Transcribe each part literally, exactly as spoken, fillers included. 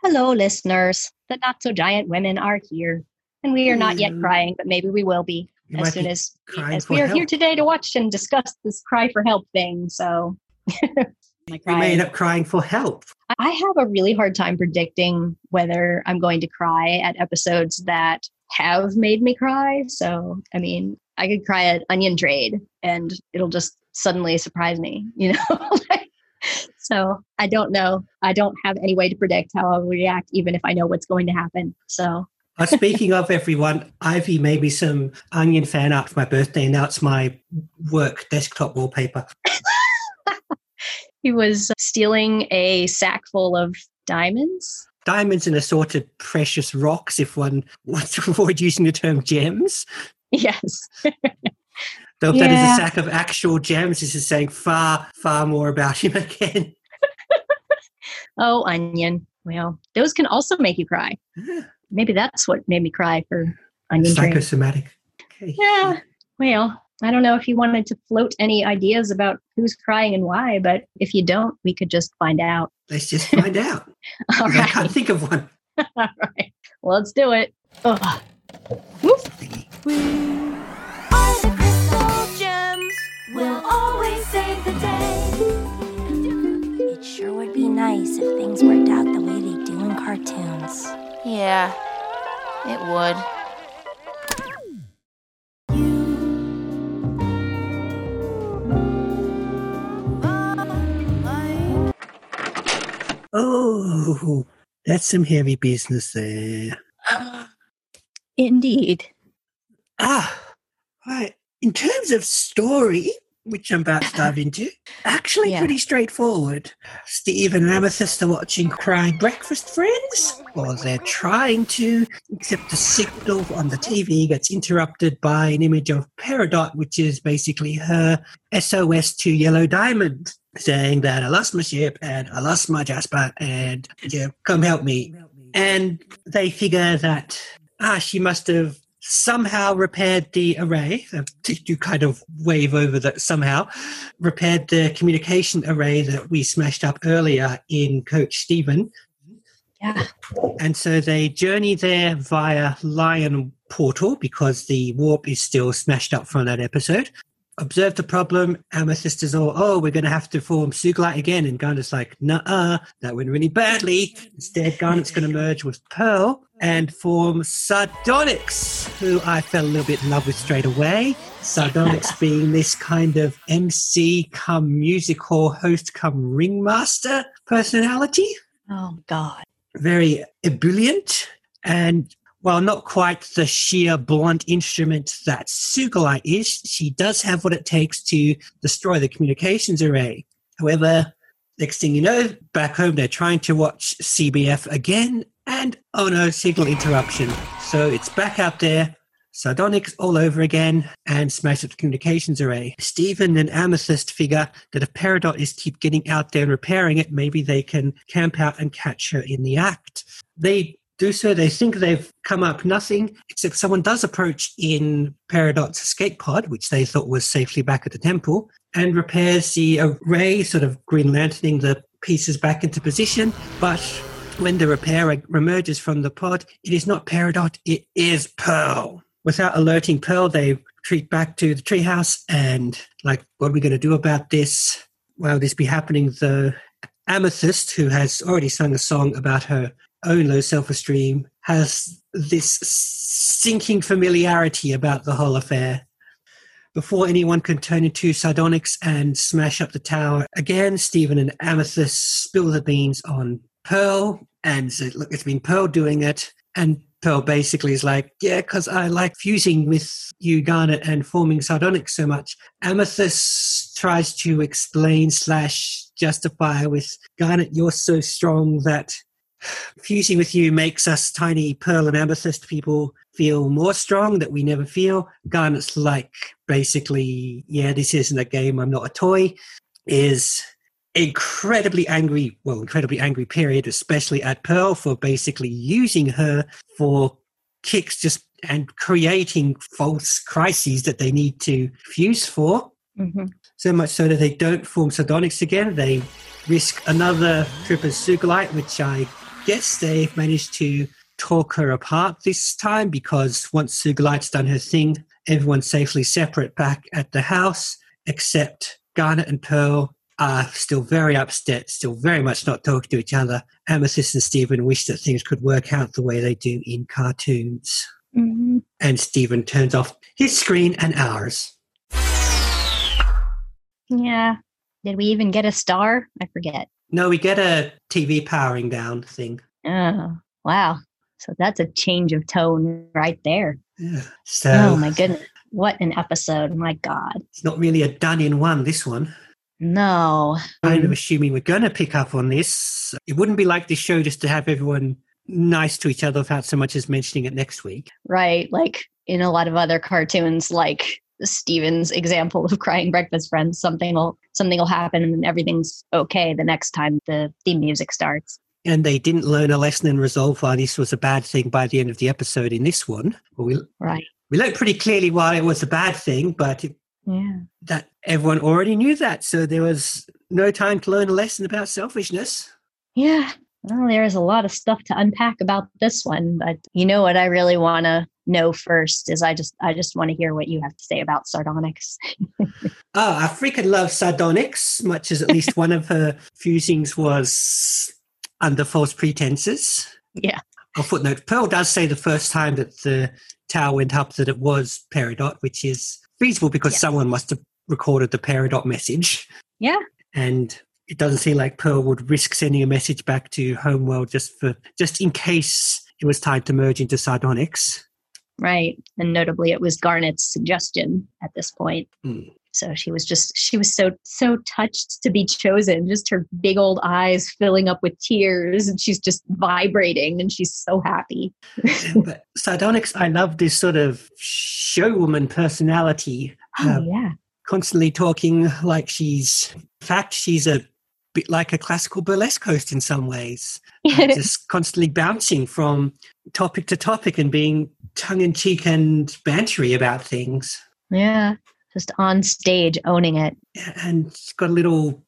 Hello, listeners. The Not So Giant Women are here, and we are not yet Hello. crying, but maybe we will be You as might soon be as crying as for we are here help. today to watch and discuss this cry for help thing. So, am I You may crying? end up crying for help. I have a really hard time predicting whether I'm going to cry at episodes that have made me cry. So, I mean, I could cry at Onion Trade, and it'll just suddenly surprise me, you know. So I don't know. I don't have any way to predict how I'll react, even if I know what's going to happen. So Uh, speaking of everyone, Ivy made me some Onion fan art for my birthday, and now it's my work desktop wallpaper. he was stealing a sack full of diamonds. Diamonds and assorted precious rocks, if one wants to avoid using the term gems. Yes. Though if that is Yeah. a sack of actual gems, this is saying far, far more about him again. Oh, Onion. Well, those can also make you cry. Maybe that's what made me cry for Onion Trade. Psychosomatic. Okay. Yeah. Well, I don't know if you wanted to float any ideas about who's crying and why, but if you don't, we could just find out. Let's just find out. All I right. can't think of one. All right. Well, let's do it. Ugh. Woof. Are the crystal gems will always save the day. It sure would be nice if things worked out the way they do in cartoons. Yeah, it would. Oh, that's some heavy business there. Indeed. Ah, right. In terms of story, which I'm about to dive into, actually Yeah. pretty straightforward. Steve and Amethyst are watching Crying Breakfast Friends, or they're trying to, except the signal on the T V gets interrupted by an image of Peridot, which is basically her S O S to Yellow Diamond, saying that I lost my ship and I lost my Jasper and yeah, come help me. And they figure that ah, she must have somehow repaired the array. Uh, You kind of wave over that somehow. Repaired the communication array that we smashed up earlier in Coach Stephen. Yeah. And so they journey there via Lion Portal because the warp is still smashed up from that episode. Observe the problem. Amethyst is all, oh, we're going to have to form Suglite again. And Garnet's like, nuh-uh, that went really badly. Instead, Garnet's going to merge with Pearl and form Sardonyx, who I fell a little bit in love with straight away. Sardonyx being this kind of M C come music hall host come ringmaster personality. Oh, God. Very ebullient, and while not quite the sheer blunt instrument that Sugalite is, she does have what it takes to destroy the communications array. However, next thing you know, back home they're trying to watch C B F again, and oh no, signal interruption. So it's back out there, Sardonyx all over again, and smash up the communications array. Stephen and Amethyst figure that if Peridot is keep getting out there and repairing it, maybe they can camp out and catch her in the act. They do so. They think they've come up nothing, except someone does approach in Peridot's escape pod, which they thought was safely back at the temple, and repairs the array, sort of Green Lanterning the pieces back into position. But when the repairer emerges from the pod, it is not Peridot, it is Pearl. Without alerting Pearl, they retreat back to the treehouse and, like, what are we going to do about this? While this be happening, the Amethyst, who has already sung a song about her own low self-esteem, has this sinking familiarity about the whole affair. Before anyone can turn into Sardonyx and smash up the tower again, Stephen and Amethyst spill the beans on Pearl and say, look, it's been Pearl doing it. And Pearl basically is like, yeah, because I like fusing with you, Garnet, and forming Sardonyx so much. Amethyst tries to explain slash justify with, Garnet, you're so strong that fusing with you makes us tiny Pearl and Amethyst people feel more strong that we never feel. Garnet's like, basically, yeah, this isn't a game, I'm not a toy, is incredibly angry, well, incredibly angry period, especially at Pearl for basically using her for kicks just and creating false crises that they need to fuse for. Mm-hmm. So much so that they don't form Sardonyx again. They risk another trip as Sugalite, which I yes, they've managed to talk her apart this time because once Sugalite's done her thing, everyone's safely separate back at the house, except Garnet and Pearl are still very upset, still very much not talking to each other. Amethyst and Stephen wish that things could work out the way they do in cartoons. Mm-hmm. And Stephen turns off his screen and ours. Yeah. Did we even get a star? I forget. No, we get a T V powering down thing. Oh, wow. So that's a change of tone right there. Yeah. So, oh, my goodness. What an episode. My God. It's not really a done in one, this one. No. Kind of assuming we're going to pick up on this. It wouldn't be like this show just to have everyone nice to each other without so much as mentioning it next week. Right. Like in a lot of other cartoons, like Steven's example of crying breakfast friends, something will something will happen and everything's okay the next time the theme music starts. And they didn't learn a lesson and resolve why this was a bad thing by the end of the episode in this one. Well, we, right. We learned pretty clearly why it was a bad thing, but it, yeah. that everyone already knew that. So there was no time to learn a lesson about selfishness. Yeah. Well, there is a lot of stuff to unpack about this one, but you know what I really want to know first is I just I just want to hear what you have to say about Sardonyx. Oh, I freaking love Sardonyx, much as at least one of her fusings was under false pretenses. Yeah. A footnote, Pearl does say the first time that the tower went up that it was Peridot, which is feasible because yes. someone must have recorded the Peridot message. Yeah. And it doesn't seem like Pearl would risk sending a message back to Homeworld just for just in case it was time to merge into Sardonyx. Right. And notably, it was Garnet's suggestion at this point. Mm. So she was just, she was so, so touched to be chosen, just her big old eyes filling up with tears and she's just vibrating and she's so happy. But Sardonyx, I love this sort of showwoman personality. Oh, uh, yeah. Constantly talking like she's, in fact, she's a bit like a classical burlesque host in some ways. uh, just constantly bouncing from topic to topic and being tongue-in-cheek and bantery about things. Yeah. Just on stage, owning it. And she's got a little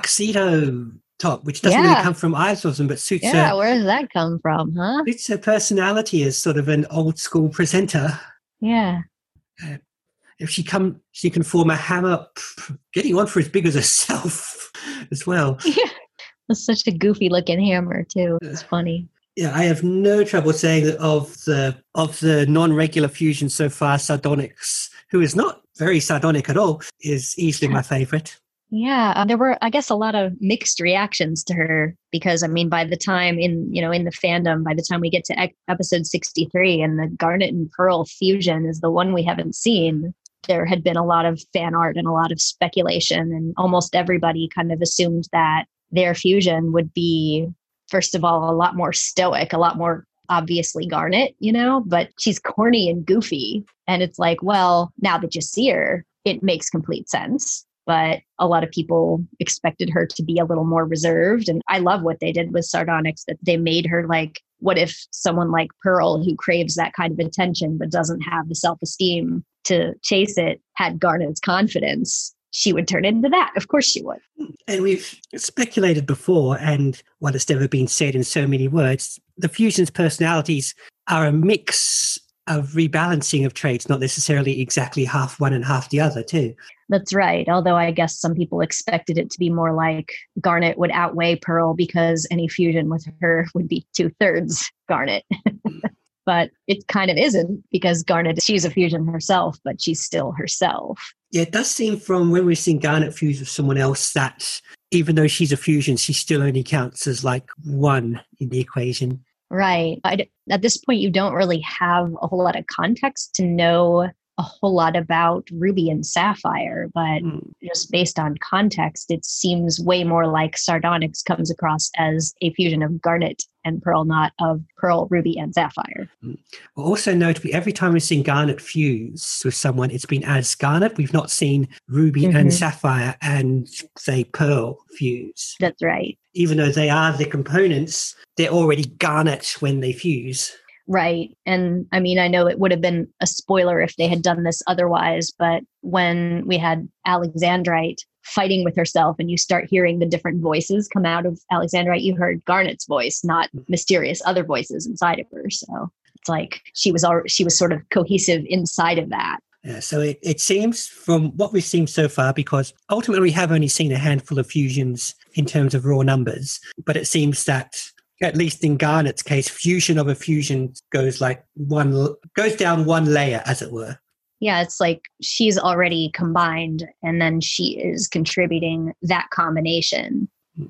tuxedo top, which doesn't yeah. really come from either of them, but suits yeah, her. Yeah, where does that come from, huh? Suits her personality as sort of an old-school presenter. Yeah. Uh, if she come, she can form a hammer, getting on for as big as herself as well. Yeah. It's such a goofy-looking hammer, too. It's funny. Yeah, I have no trouble saying that of the of the non-regular fusions so far, Sardonyx, who is not very sardonic at all, is easily my favorite. Yeah, uh, there were, I guess, a lot of mixed reactions to her because, I mean, by the time in, you know, in the fandom, by the time we get to ec- episode sixty-three and the Garnet and Pearl fusion is the one we haven't seen, there had been a lot of fan art and a lot of speculation, and almost everybody kind of assumed that their fusion would be, first of all, a lot more stoic, a lot more obviously Garnet, you know, but she's corny and goofy. And it's like, well, now that you see her, it makes complete sense. But a lot of people expected her to be a little more reserved. And I love what they did with Sardonyx, that they made her like, what if someone like Pearl, who craves that kind of attention but doesn't have the self-esteem to chase it, had Garnet's confidence? She would turn into that. Of course she would. And we've speculated before, and what has never been said in so many words, the fusion's personalities are a mix of rebalancing of traits, not necessarily exactly half one and half the other, too. That's right. Although I guess some people expected it to be more like Garnet would outweigh Pearl because any fusion with her would be two-thirds Garnet. But it kind of isn't, because Garnet, she's a fusion herself, but she's still herself. Yeah, it does seem from when we've seen Garnet fuse with someone else that even though she's a fusion, she still only counts as like one in the equation. Right. I, at this point, you don't really have a whole lot of context to know a whole lot about Ruby and Sapphire, but mm. just based on context, it seems way more like Sardonyx comes across as a fusion of Garnet and Pearl, not of Pearl, Ruby, and Sapphire. Mm. Well, also notably, every time we've seen Garnet fuse with someone, it's been as Garnet. We've not seen Ruby mm-hmm. and Sapphire and, say, Pearl fuse. That's right. Even though they are the components, they're already Garnet when they fuse. Right. And I mean, I know it would have been a spoiler if they had done this otherwise, but when we had Alexandrite fighting with herself and you start hearing the different voices come out of Alexandrite, you heard Garnet's voice, not mysterious other voices inside of her. So it's like she was al- she was sort of cohesive inside of that. Yeah, so it, it seems from what we've seen so far, because ultimately we have only seen a handful of fusions in terms of raw numbers, but it seems that at least in Garnet's case, fusion of a fusion goes like one, goes down one layer, as it were. Yeah, it's like she's already combined and then she is contributing that combination.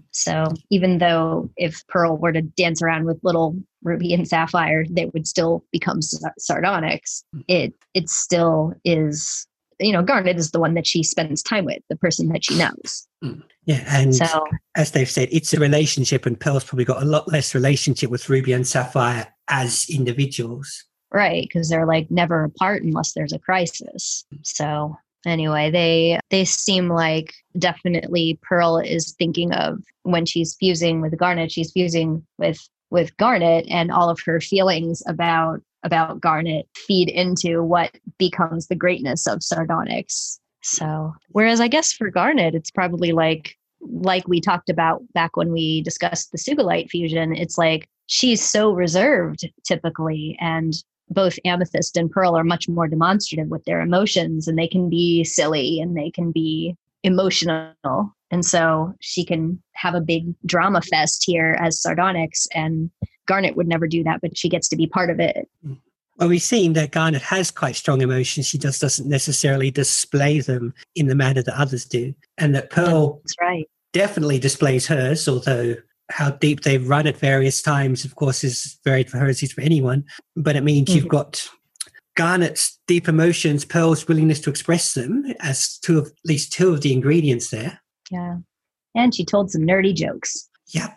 So even though if Pearl were to dance around with little Ruby and Sapphire, they would still become Sardonyx. It it still is, you know, Garnet is the one that she spends time with, the person that she knows. Yeah, and so, as they've said, it's a relationship, and Pearl's probably got a lot less relationship with Ruby and Sapphire as individuals. Right, because they're like never apart unless there's a crisis. So anyway, they they seem like definitely Pearl is thinking of when she's fusing with Garnet, she's fusing with with Garnet, and all of her feelings about about Garnet feed into what becomes the greatness of Sardonyx. So whereas I guess for Garnet, it's probably like like we talked about back when we discussed the Sugilite fusion, it's like she's so reserved typically, and both Amethyst and Pearl are much more demonstrative with their emotions, and they can be silly and they can be emotional. And so she can have a big drama fest here as Sardonyx, and Garnet would never do that, but she gets to be part of it. Well, we've seen that Garnet has quite strong emotions. She just doesn't necessarily display them in the manner that others do. And that Pearl That's right. definitely displays hers, although how deep they've run at various times, of course, is varied for her as is for anyone. But it means mm-hmm. you've got Garnet's deep emotions, Pearl's willingness to express them as two of, at least two of the ingredients there. Yeah. And she told some nerdy jokes. Yep.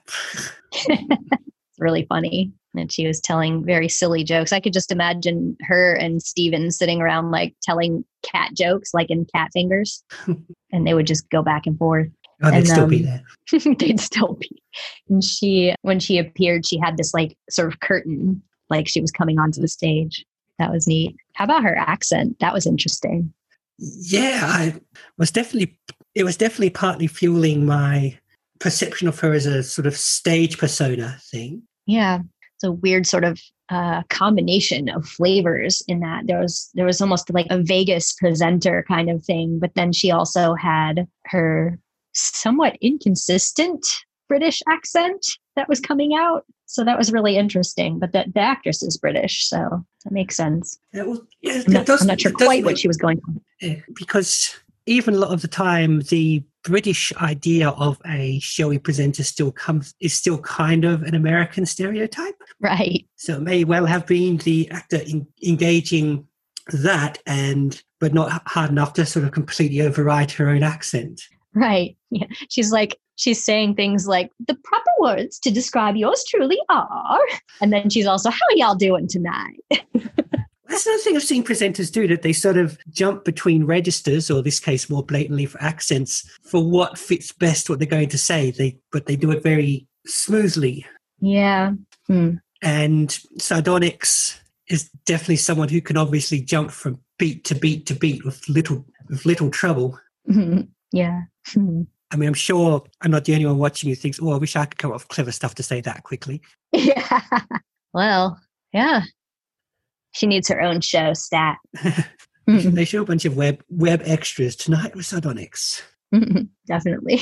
It's really funny. And she was telling very silly jokes. I could just imagine her and Steven sitting around like telling cat jokes, like in Cat Fingers. And they would just go back and forth. Oh, they'd and, still um, be there. They'd still be. And she, when she appeared, she had this like sort of curtain, like she was coming onto the stage. That was neat. How about her accent? That was interesting. Yeah, I was definitely, it was definitely partly fueling my perception of her as a sort of stage persona thing. Yeah. It's a weird sort of uh, combination of flavors in that there was, there was almost like a Vegas presenter kind of thing, but then she also had her somewhat inconsistent British accent that was coming out. So that was really interesting. But the, the actress is British, so that makes sense. Yeah, well, yeah, I'm, not, does, I'm not sure quite what she was going for. Yeah, because even a lot of the time, the British idea of a showy presenter still comes is still kind of an American stereotype. Right. So it may well have been the actor in, engaging that, and but not hard enough to sort of completely override her own accent. Right. Yeah. She's like, she's saying things like, the proper words to describe yours truly are. And then she's also, how are y'all doing tonight? That's another thing I've seen presenters do, that they sort of jump between registers, or in this case more blatantly for accents, for what fits best what they're going to say. They But they do it very smoothly. Yeah. Hmm. And Sardonyx is definitely someone who can obviously jump from beat to beat to beat with little with little trouble. Mm-hmm. Yeah. Hmm. I mean, I'm sure I'm not the only one watching who thinks, oh, I wish I could come up with clever stuff to say that quickly. Yeah. Well, yeah. She needs her own show stat. They show a bunch of web web extras tonight with Sardonyx. Definitely.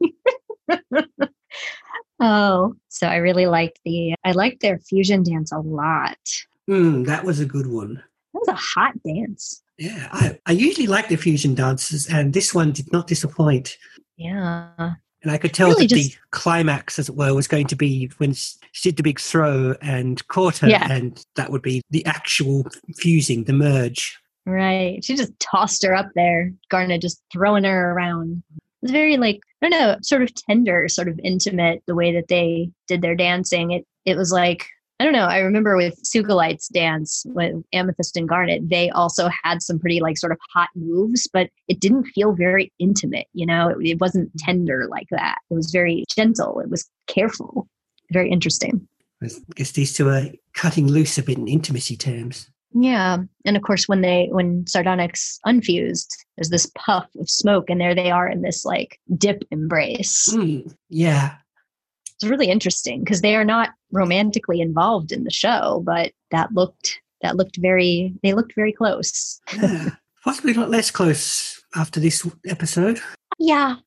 Oh, so I really liked the, I liked their fusion dance a lot. Mm, that was a good one. That was a hot dance. Yeah, I, I usually like the fusion dances, and this one did not disappoint. Yeah. And I could tell really that just, the climax, as it were, was going to be when she did the big throw and caught her, yeah. and that would be the actual fusing, the merge. Right. She just tossed her up there, Garnet just throwing her around. It was very like, I don't know, sort of tender, sort of intimate, the way that they did their dancing. It it was like, I don't know, I remember with Sugilite's dance with Amethyst and Garnet, they also had some pretty like sort of hot moves, but it didn't feel very intimate, you know, it, it wasn't tender like that. It was very gentle. It was careful. Very interesting. I guess these two are cutting loose a bit in intimacy terms. Yeah. And of course, when they, when Sardonyx unfused, there's this puff of smoke and there they are in this like dip embrace. Mm, yeah. It's really interesting because they are not romantically involved in the show, but that looked, that looked very, they looked very close. Yeah. Possibly not less close after this episode. Yeah.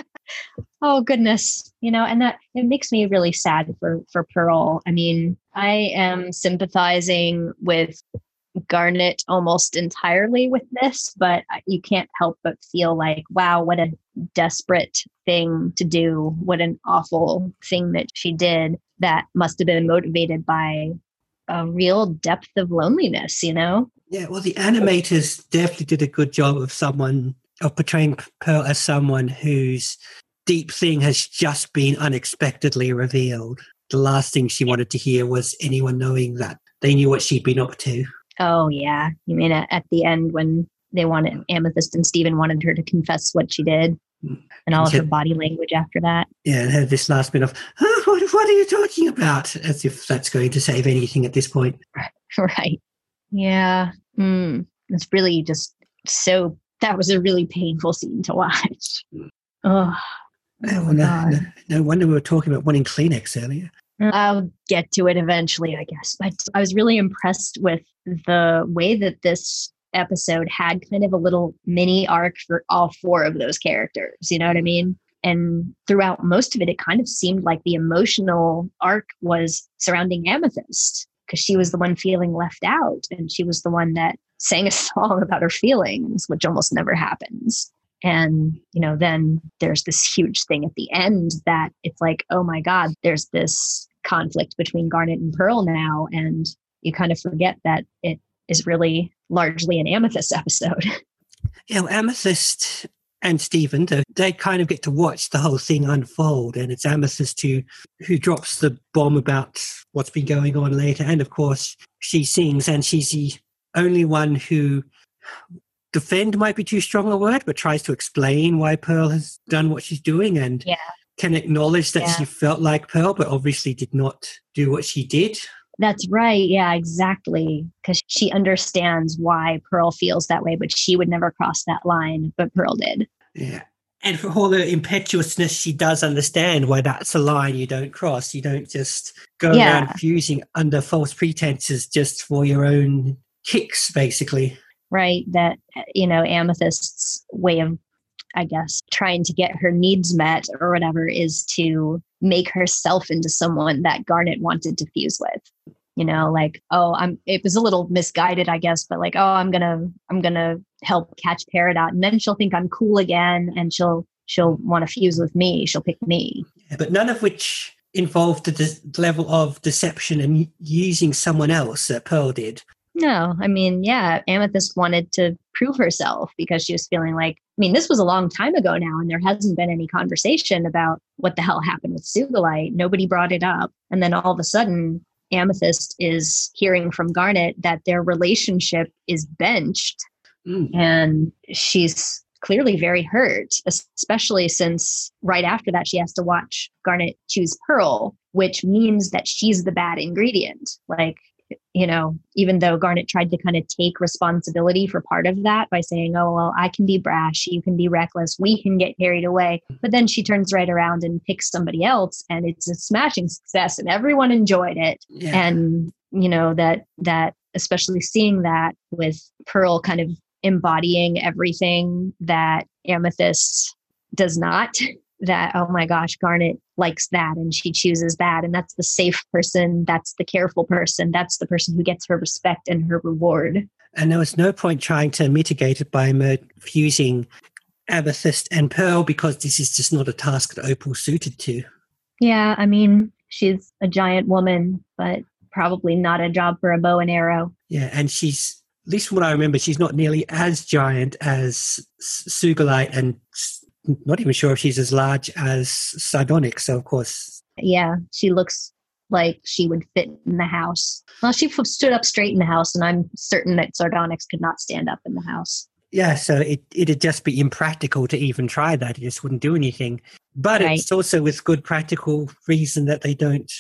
Oh goodness. You know, and that it makes me really sad for, for Pearl. I mean, I am sympathizing with Garnet almost entirely with this, but you can't help but feel like, wow, what a desperate thing to do. What an awful thing that she did that must have been motivated by a real depth of loneliness, you know? Yeah, well, the animators definitely did a good job of someone, of portraying Pearl as someone whose deep thing has just been unexpectedly revealed. The last thing she wanted to hear was anyone knowing that they knew what she'd been up to. Oh, yeah. You mean at, at the end when they wanted, Amethyst and Steven wanted her to confess what she did and all of her body language after that. Yeah, and had this last bit of, oh, what, what are you talking about? As if that's going to save anything at this point. Right. Yeah. Mm. It's really just so, that was a really painful scene to watch. Oh, oh well, no, no, no wonder we were talking about wanting Kleenex earlier. I'll get to it eventually, I guess. But I was really impressed with the way that this episode had kind of a little mini arc for all four of those characters. You know what I mean? And throughout most of it, it kind of seemed like the emotional arc was surrounding Amethyst because she was the one feeling left out. And she was the one that sang a song about her feelings, which almost never happens. And, you know, then there's this huge thing at the end that it's like, oh my God, there's this conflict between Garnet and Pearl now. And you kind of forget that it is really largely an Amethyst episode. Yeah, well, Amethyst and Steven, they kind of get to watch the whole thing unfold. And it's Amethyst who, who drops the bomb about what's been going on later. And of course, she sings, and she's the only one who... defend might be too strong a word, but tries to explain why Pearl has done what she's doing and yeah. can acknowledge that yeah. she felt like Pearl, but obviously did not do what she did. That's right. Yeah, exactly. Because she understands why Pearl feels that way, but she would never cross that line, but Pearl did. Yeah. And for all her impetuousness, she does understand why that's a line you don't cross. You don't just go yeah. around fusing under false pretenses just for your own kicks, basically. Right. That, you know, Amethyst's way of, I guess, trying to get her needs met or whatever is to make herself into someone that Garnet wanted to fuse with. You know, like, oh, I'm, it was a little misguided, I guess, but like, oh, I'm going to, I'm going to help catch Peridot. And then she'll think I'm cool again. And she'll, she'll want to fuse with me. She'll pick me. Yeah, but none of which involved the de- level of deception and using someone else that Pearl did. No, I mean, yeah, Amethyst wanted to prove herself because she was feeling like, I mean, this was a long time ago now, and there hasn't been any conversation about what the hell happened with Sugilite. Nobody brought it up. And then all of a sudden, Amethyst is hearing from Garnet that their relationship is benched. Mm. And she's clearly very hurt, especially since right after that, she has to watch Garnet choose Pearl, which means that she's the bad ingredient. Like, you know, even though Garnet tried to kind of take responsibility for part of that by saying, oh, well, I can be brash, you can be reckless, we can get carried away. But then she turns right around and picks somebody else, and it's a smashing success and everyone enjoyed it. Yeah. And, you know, that, that especially seeing that with Pearl kind of embodying everything that Amethyst does not, that, oh my gosh, Garnet likes that and she chooses that. And that's the safe person. That's the careful person. That's the person who gets her respect and her reward. And there was no point trying to mitigate it by mer- fusing Amethyst and Pearl because this is just not a task that Opal suited to. Yeah, I mean, she's a giant woman, but probably not a job for a bow and arrow. Yeah, and she's, at least from what I remember, she's not nearly as giant as Sugilite, and not even sure if she's as large as Sardonyx, so of course. Yeah, she looks like she would fit in the house. Well, she stood up straight in the house, and I'm certain that Sardonyx could not stand up in the house. Yeah, so it, it'd just be impractical to even try that. It just wouldn't do anything. But right. It's also with good practical reason that they don't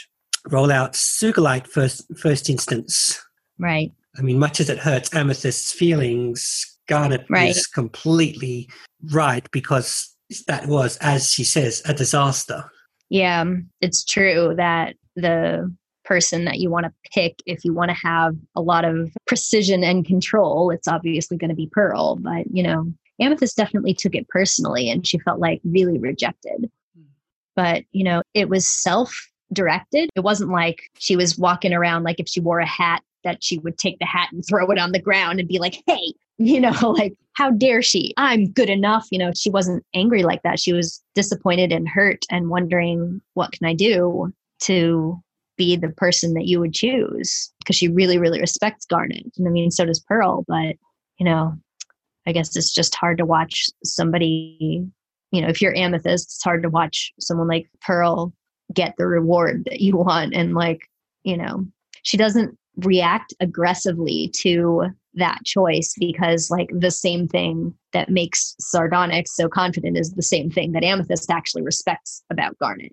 roll out Sugalite first, first instance. Right. I mean, much as it hurts Amethyst's feelings, Garnet Right. is completely right because that was, as she says, a disaster. Yeah, it's true that the person that you want to pick, if you want to have a lot of precision and control, it's obviously going to be Pearl. But, you know, Amethyst definitely took it personally and she felt like really rejected. But, you know, it was self-directed. It wasn't like she was walking around like if she wore a hat that she would take the hat and throw it on the ground and be like, hey, you know, like, how dare she? I'm good enough. You know, she wasn't angry like that. She was disappointed and hurt and wondering, what can I do to be the person that you would choose? Because she really, really respects Garnet. And I mean, so does Pearl. But, you know, I guess it's just hard to watch somebody, you know, if you're Amethyst, it's hard to watch someone like Pearl get the reward that you want. And like, you know, she doesn't react aggressively to that choice because like the same thing that makes Sardonyx so confident is the same thing that Amethyst actually respects about Garnet.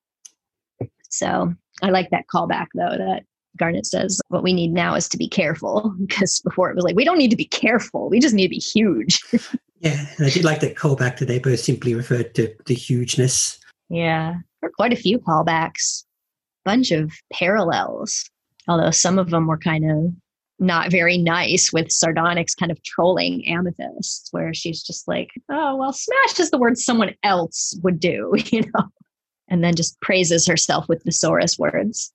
So I like that callback though, that Garnet says, what we need now is to be careful, because before it was like, we don't need to be careful. We just need to be huge. Yeah. And I did like that callback that they both simply referred to the hugeness. Yeah. There were quite a few callbacks, bunch of parallels, although some of them were kind of not very nice, with Sardonyx kind of trolling Amethyst, where she's just like, oh, well, smash is the word someone else would do, you know, and then just praises herself with thesaurus words.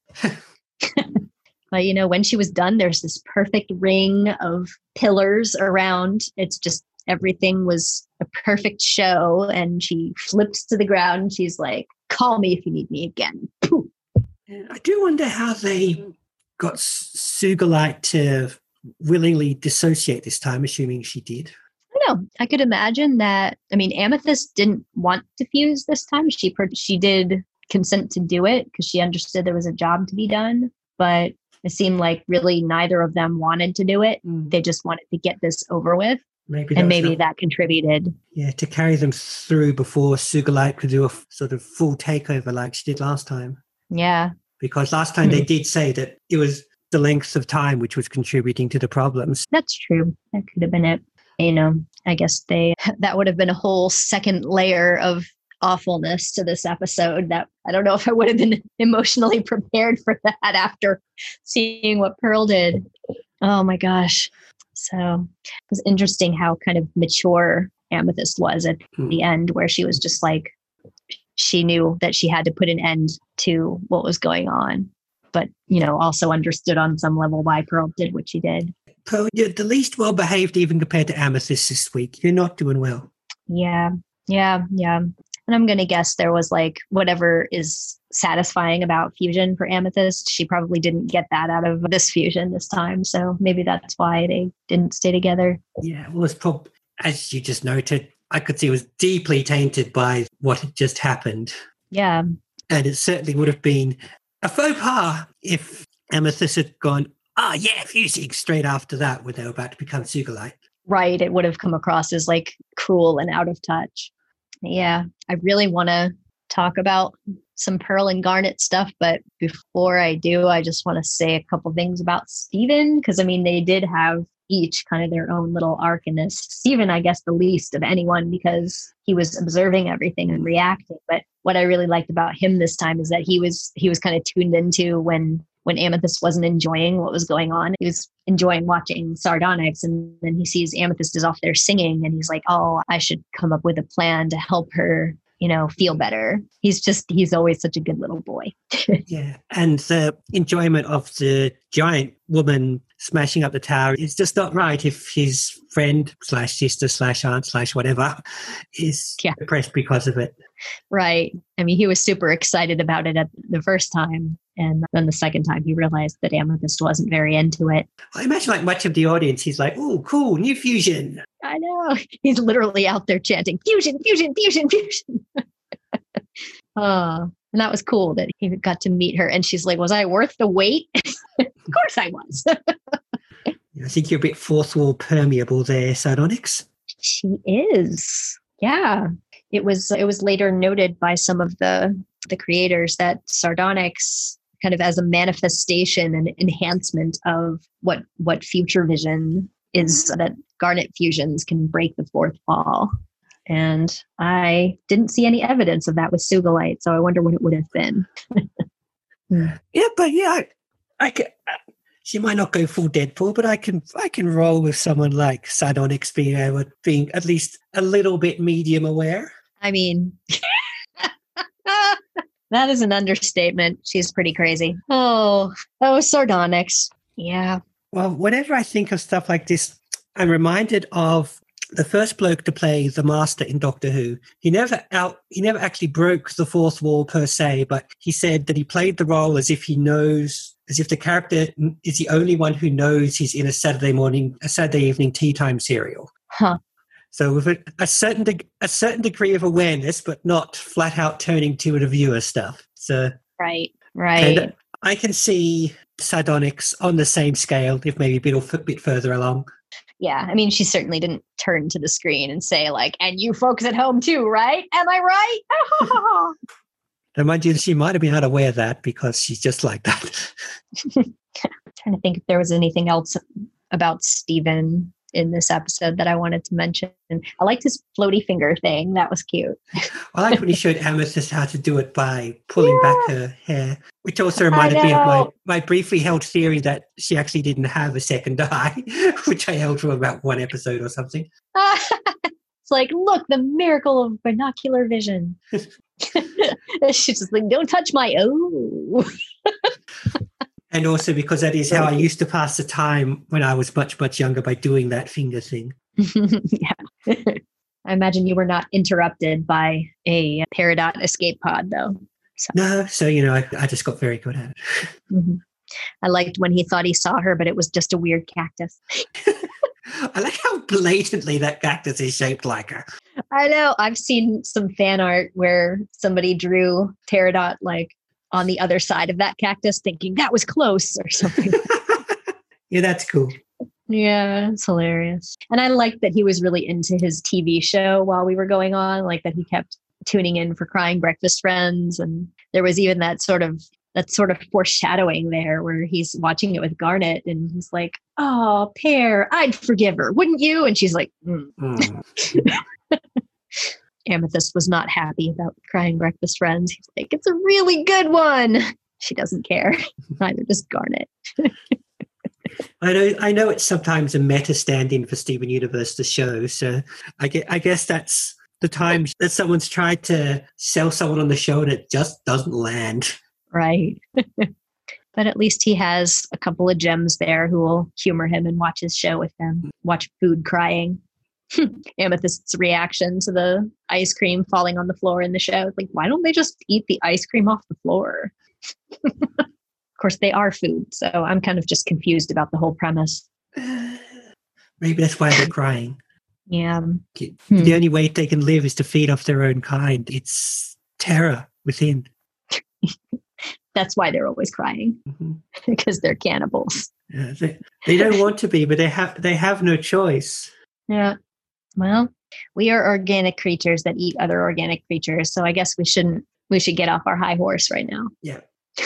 But, you know, when she was done, there's this perfect ring of pillars around. It's just everything was a perfect show. And she flips to the ground and she's like, call me if you need me again. Poof. I do wonder how they got Sugalite to willingly dissociate this time, assuming she did. I don't know. I could imagine that. I mean, Amethyst didn't want to fuse this time. She per- she did consent to do it because she understood there was a job to be done. But it seemed like really neither of them wanted to do it. Mm. They just wanted to get this over with. Maybe and maybe that contributed. Yeah, to carry them through before Sugalite could do a f- sort of full takeover like she did last time. Yeah. Because last time mm-hmm. they did say that it was the length of time which was contributing to the problems. That's true. That could have been it. You know, I guess they that would have been a whole second layer of awfulness to this episode that I don't know if I would have been emotionally prepared for that after seeing what Pearl did. Oh my gosh. So it was interesting how kind of mature Amethyst was at mm. the end, where she was just like, she knew that she had to put an end to what was going on, but, you know, also understood on some level why Pearl did what she did. Pearl, you're the least well behaved even compared to Amethyst this week. You're not doing well. Yeah, yeah, yeah. And I'm going to guess there was like whatever is satisfying about fusion for Amethyst. She probably didn't get that out of this fusion this time. So maybe that's why they didn't stay together. Yeah, well, it's probably, as you just noted, I could see it was deeply tainted by what had just happened. Yeah. And it certainly would have been a faux pas if Amethyst had gone, ah, oh, yeah, fusing straight after that when they were about to become Sugalite. Right. It would have come across as like cruel and out of touch. Yeah, I really want to talk about some Pearl and Garnet stuff, but before I do, I just want to say a couple things about Steven, because I mean, they did have each kind of their own little arc in this. Steven, I guess, the least of anyone because he was observing everything and reacting. But what I really liked about him this time is that he was he was kind of tuned into when when Amethyst wasn't enjoying what was going on. He was enjoying watching Sardonyx, and then he sees Amethyst is off there singing, and he's like, oh, I should come up with a plan to help her, you know, feel better. He's just, he's always such a good little boy. Yeah. And the enjoyment of the giant woman smashing up the tower is just not right if his friend slash sister slash aunt slash whatever is yeah. depressed because of it. Right. I mean, he was super excited about it at the first time. And then the second time he realized that Amethyst wasn't very into it. I imagine like much of the audience, he's like, oh, cool, new fusion. I know. He's literally out there chanting, fusion, fusion, fusion, fusion. Oh, and that was cool that he got to meet her. And she's like, was I worth the wait? Of course I was. I think you're a bit fourth wall permeable there, Sardonyx. She is. Yeah. It was it was later noted by some of the the creators that Sardonyx kind of as a manifestation and enhancement of what what future vision is, that garnet fusions can break the fourth wall. And I didn't see any evidence of that with Sugilite, so I wonder what it would have been. Yeah, but yeah, I, I can. She might not go full Deadpool, but I can I can roll with someone like Psionics being able, being at least a little bit medium aware. I mean, that is an understatement. She's pretty crazy. Oh, oh, Sardonyx. Yeah. Well, whenever I think of stuff like this, I'm reminded of the first bloke to play the Master in Doctor Who. He never out. He never actually broke the fourth wall per se, but he said that he played the role as if he knows, as if the character is the only one who knows he's in a Saturday morning, a Saturday evening tea time serial. Huh. So with a, a certain de- a certain degree of awareness, but not flat out turning to the viewer stuff. So right, right. And I can see Psionics on the same scale, if maybe a bit, a bit further along. Yeah, I mean, she certainly didn't turn to the screen and say, like, and you folks at home too, right? Am I right? And mind you, she might have been unaware of that because she's just like that. Trying to think if there was anything else about Steven in this episode that I wanted to mention. I liked his floaty finger thing. That was cute. I like when he showed Amethyst how to do it by pulling yeah. back her hair, which also reminded me of my, my briefly held theory that she actually didn't have a second eye, which I held for about one episode or something. It's like, look, the miracle of binocular vision. She's just like, don't touch my O. And also because that is how I used to pass the time when I was much, much younger, by doing that finger thing. Yeah. I imagine you were not interrupted by a Peridot escape pod, though. So. No, so, you know, I, I just got very good at it. Mm-hmm. I liked when he thought he saw her, but it was just a weird cactus. I like how blatantly that cactus is shaped like her. I know. I've seen some fan art where somebody drew Peridot like on the other side of that cactus, thinking that was close or something. Yeah, that's cool. Yeah, it's hilarious. And I liked that he was really into his T V show while we were going on, like that he kept tuning in for Crying Breakfast Friends. And there was even that sort of that sort of foreshadowing there where he's watching it with Garnet and he's like, oh, Pear, I'd forgive her, wouldn't you? And she's like, mm. Mm. Amethyst was not happy about Crying Breakfast Friends. He's like, it's a really good one. She doesn't care. Neither does Garnet. I know I know it's sometimes a meta stand-in for Steven Universe, the show. So I guess, I guess that's the time that someone's tried to sell someone on the show and it just doesn't land. Right. But at least he has a couple of gems there who will humor him and watch his show with him. Watch Food crying. Amethyst's reaction to the ice cream falling on the floor in the show. Like, why don't they just eat the ice cream off the floor? Of course, they are food, so I'm kind of just confused about the whole premise. Maybe that's why they're crying. Yeah. The hmm. only way they can live is to feed off their own kind. It's terror within. That's why they're always crying, mm-hmm. because they're cannibals. Yeah, they, they don't want to be, but they have they have no choice. Yeah. Well, we are organic creatures that eat other organic creatures, so I guess we shouldn't. We should get off our high horse right now. Yeah.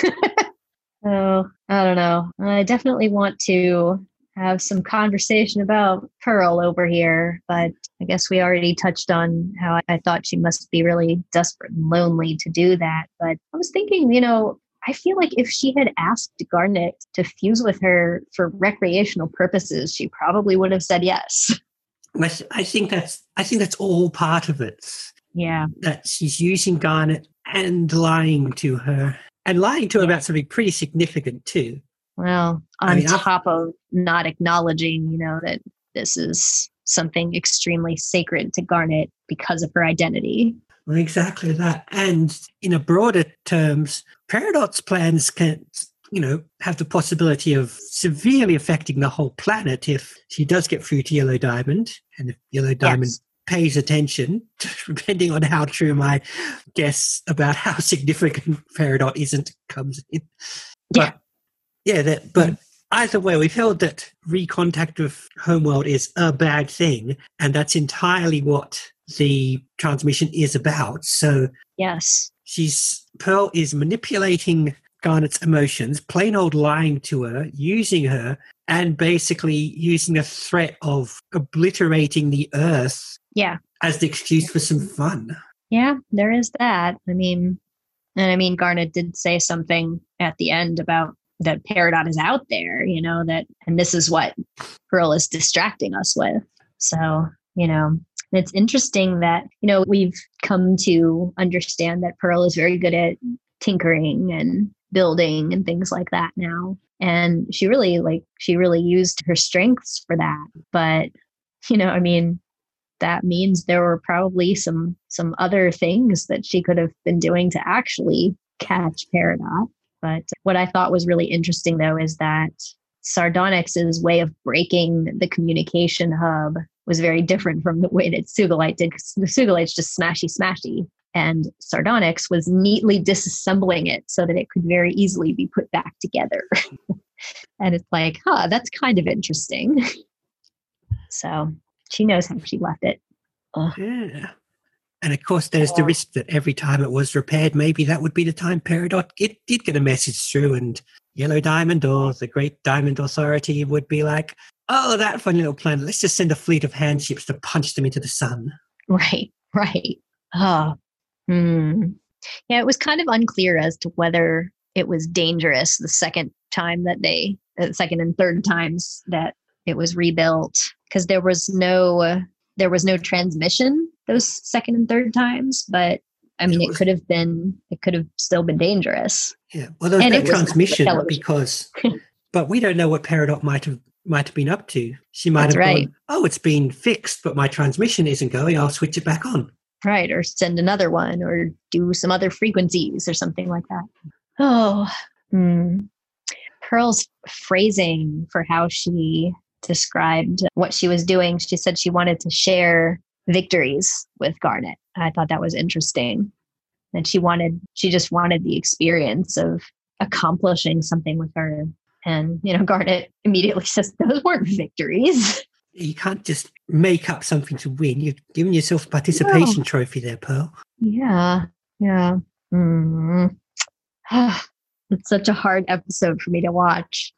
So I don't know. I definitely want to have some conversation about Pearl over here, but I guess we already touched on how I thought she must be really desperate and lonely to do that. But I was thinking, you know, I feel like if she had asked Garnet to fuse with her for recreational purposes, she probably would have said yes. I think that's I think that's all part of it. Yeah. That she's using Garnet and lying to her. And lying to her about something pretty significant too. Well, on I mean, top of not acknowledging, you know, that this is something extremely sacred to Garnet because of her identity. Well, exactly that. And in a broader terms, Peridot's plans can, you know, have the possibility of severely affecting the whole planet if she does get through to Yellow Diamond, and if Yellow Diamond yes. pays attention, depending on how true my guess about how significant Peridot isn't comes in. But, yeah, yeah that, but either way, we've held that recontact with Homeworld is a bad thing, and that's entirely what the transmission is about. So yes, she's Pearl is manipulating Garnet's emotions, plain old lying to her, using her, and basically using the threat of obliterating the Earth Yeah. as the excuse for some fun. Yeah, there is that. I mean, and I mean, Garnet did say something at the end about that Peridot is out there, you know, that, and this is what Pearl is distracting us with. So, you know, it's interesting that, you know, we've come to understand that Pearl is very good at tinkering and building and things like that now. And she really, like, she really used her strengths for that. But, you know, I mean, that means there were probably some some other things that she could have been doing to actually catch Peridot. But what I thought was really interesting, though, is that Sardonyx's way of breaking the communication hub was very different from the way that Sugilite did, because the Sugilight's just smashy, smashy. And Sardonyx was neatly disassembling it so that it could very easily be put back together. And it's like, huh, that's kind of interesting. So she knows how she left it. Ugh. Yeah. And of course, there's the risk that every time it was repaired, maybe that would be the time Peridot it did get a message through, and Yellow Diamond or the Great Diamond Authority would be like, oh, that funny little planet, let's just send a fleet of handships to punch them into the sun. Right, right. Oh, hmm. Yeah, it was kind of unclear as to whether it was dangerous the second time that they, the second and third times that it was rebuilt, because there was no, uh, there was no transmission those second and third times. But I mean, it, it was, could have been, it could have still been dangerous. Yeah, well, there was and no was transmission because, but we don't know what Peridot might have might have been up to. She might That's have right. gone, oh, it's been fixed, but my transmission isn't going. I'll switch it back on. Right, or send another one, or do some other frequencies or something like that. Oh, hmm. Pearl's phrasing for how she described what she was doing. She said she wanted to share victories with Garnet. I thought that was interesting. And she wanted, she just wanted the experience of accomplishing something with her. And, you know, Garnet immediately says, those weren't victories. You can't just make up something to win. You've given yourself a participation No. trophy there, Pearl. Yeah, yeah. Mm. It's such a hard episode for me to watch.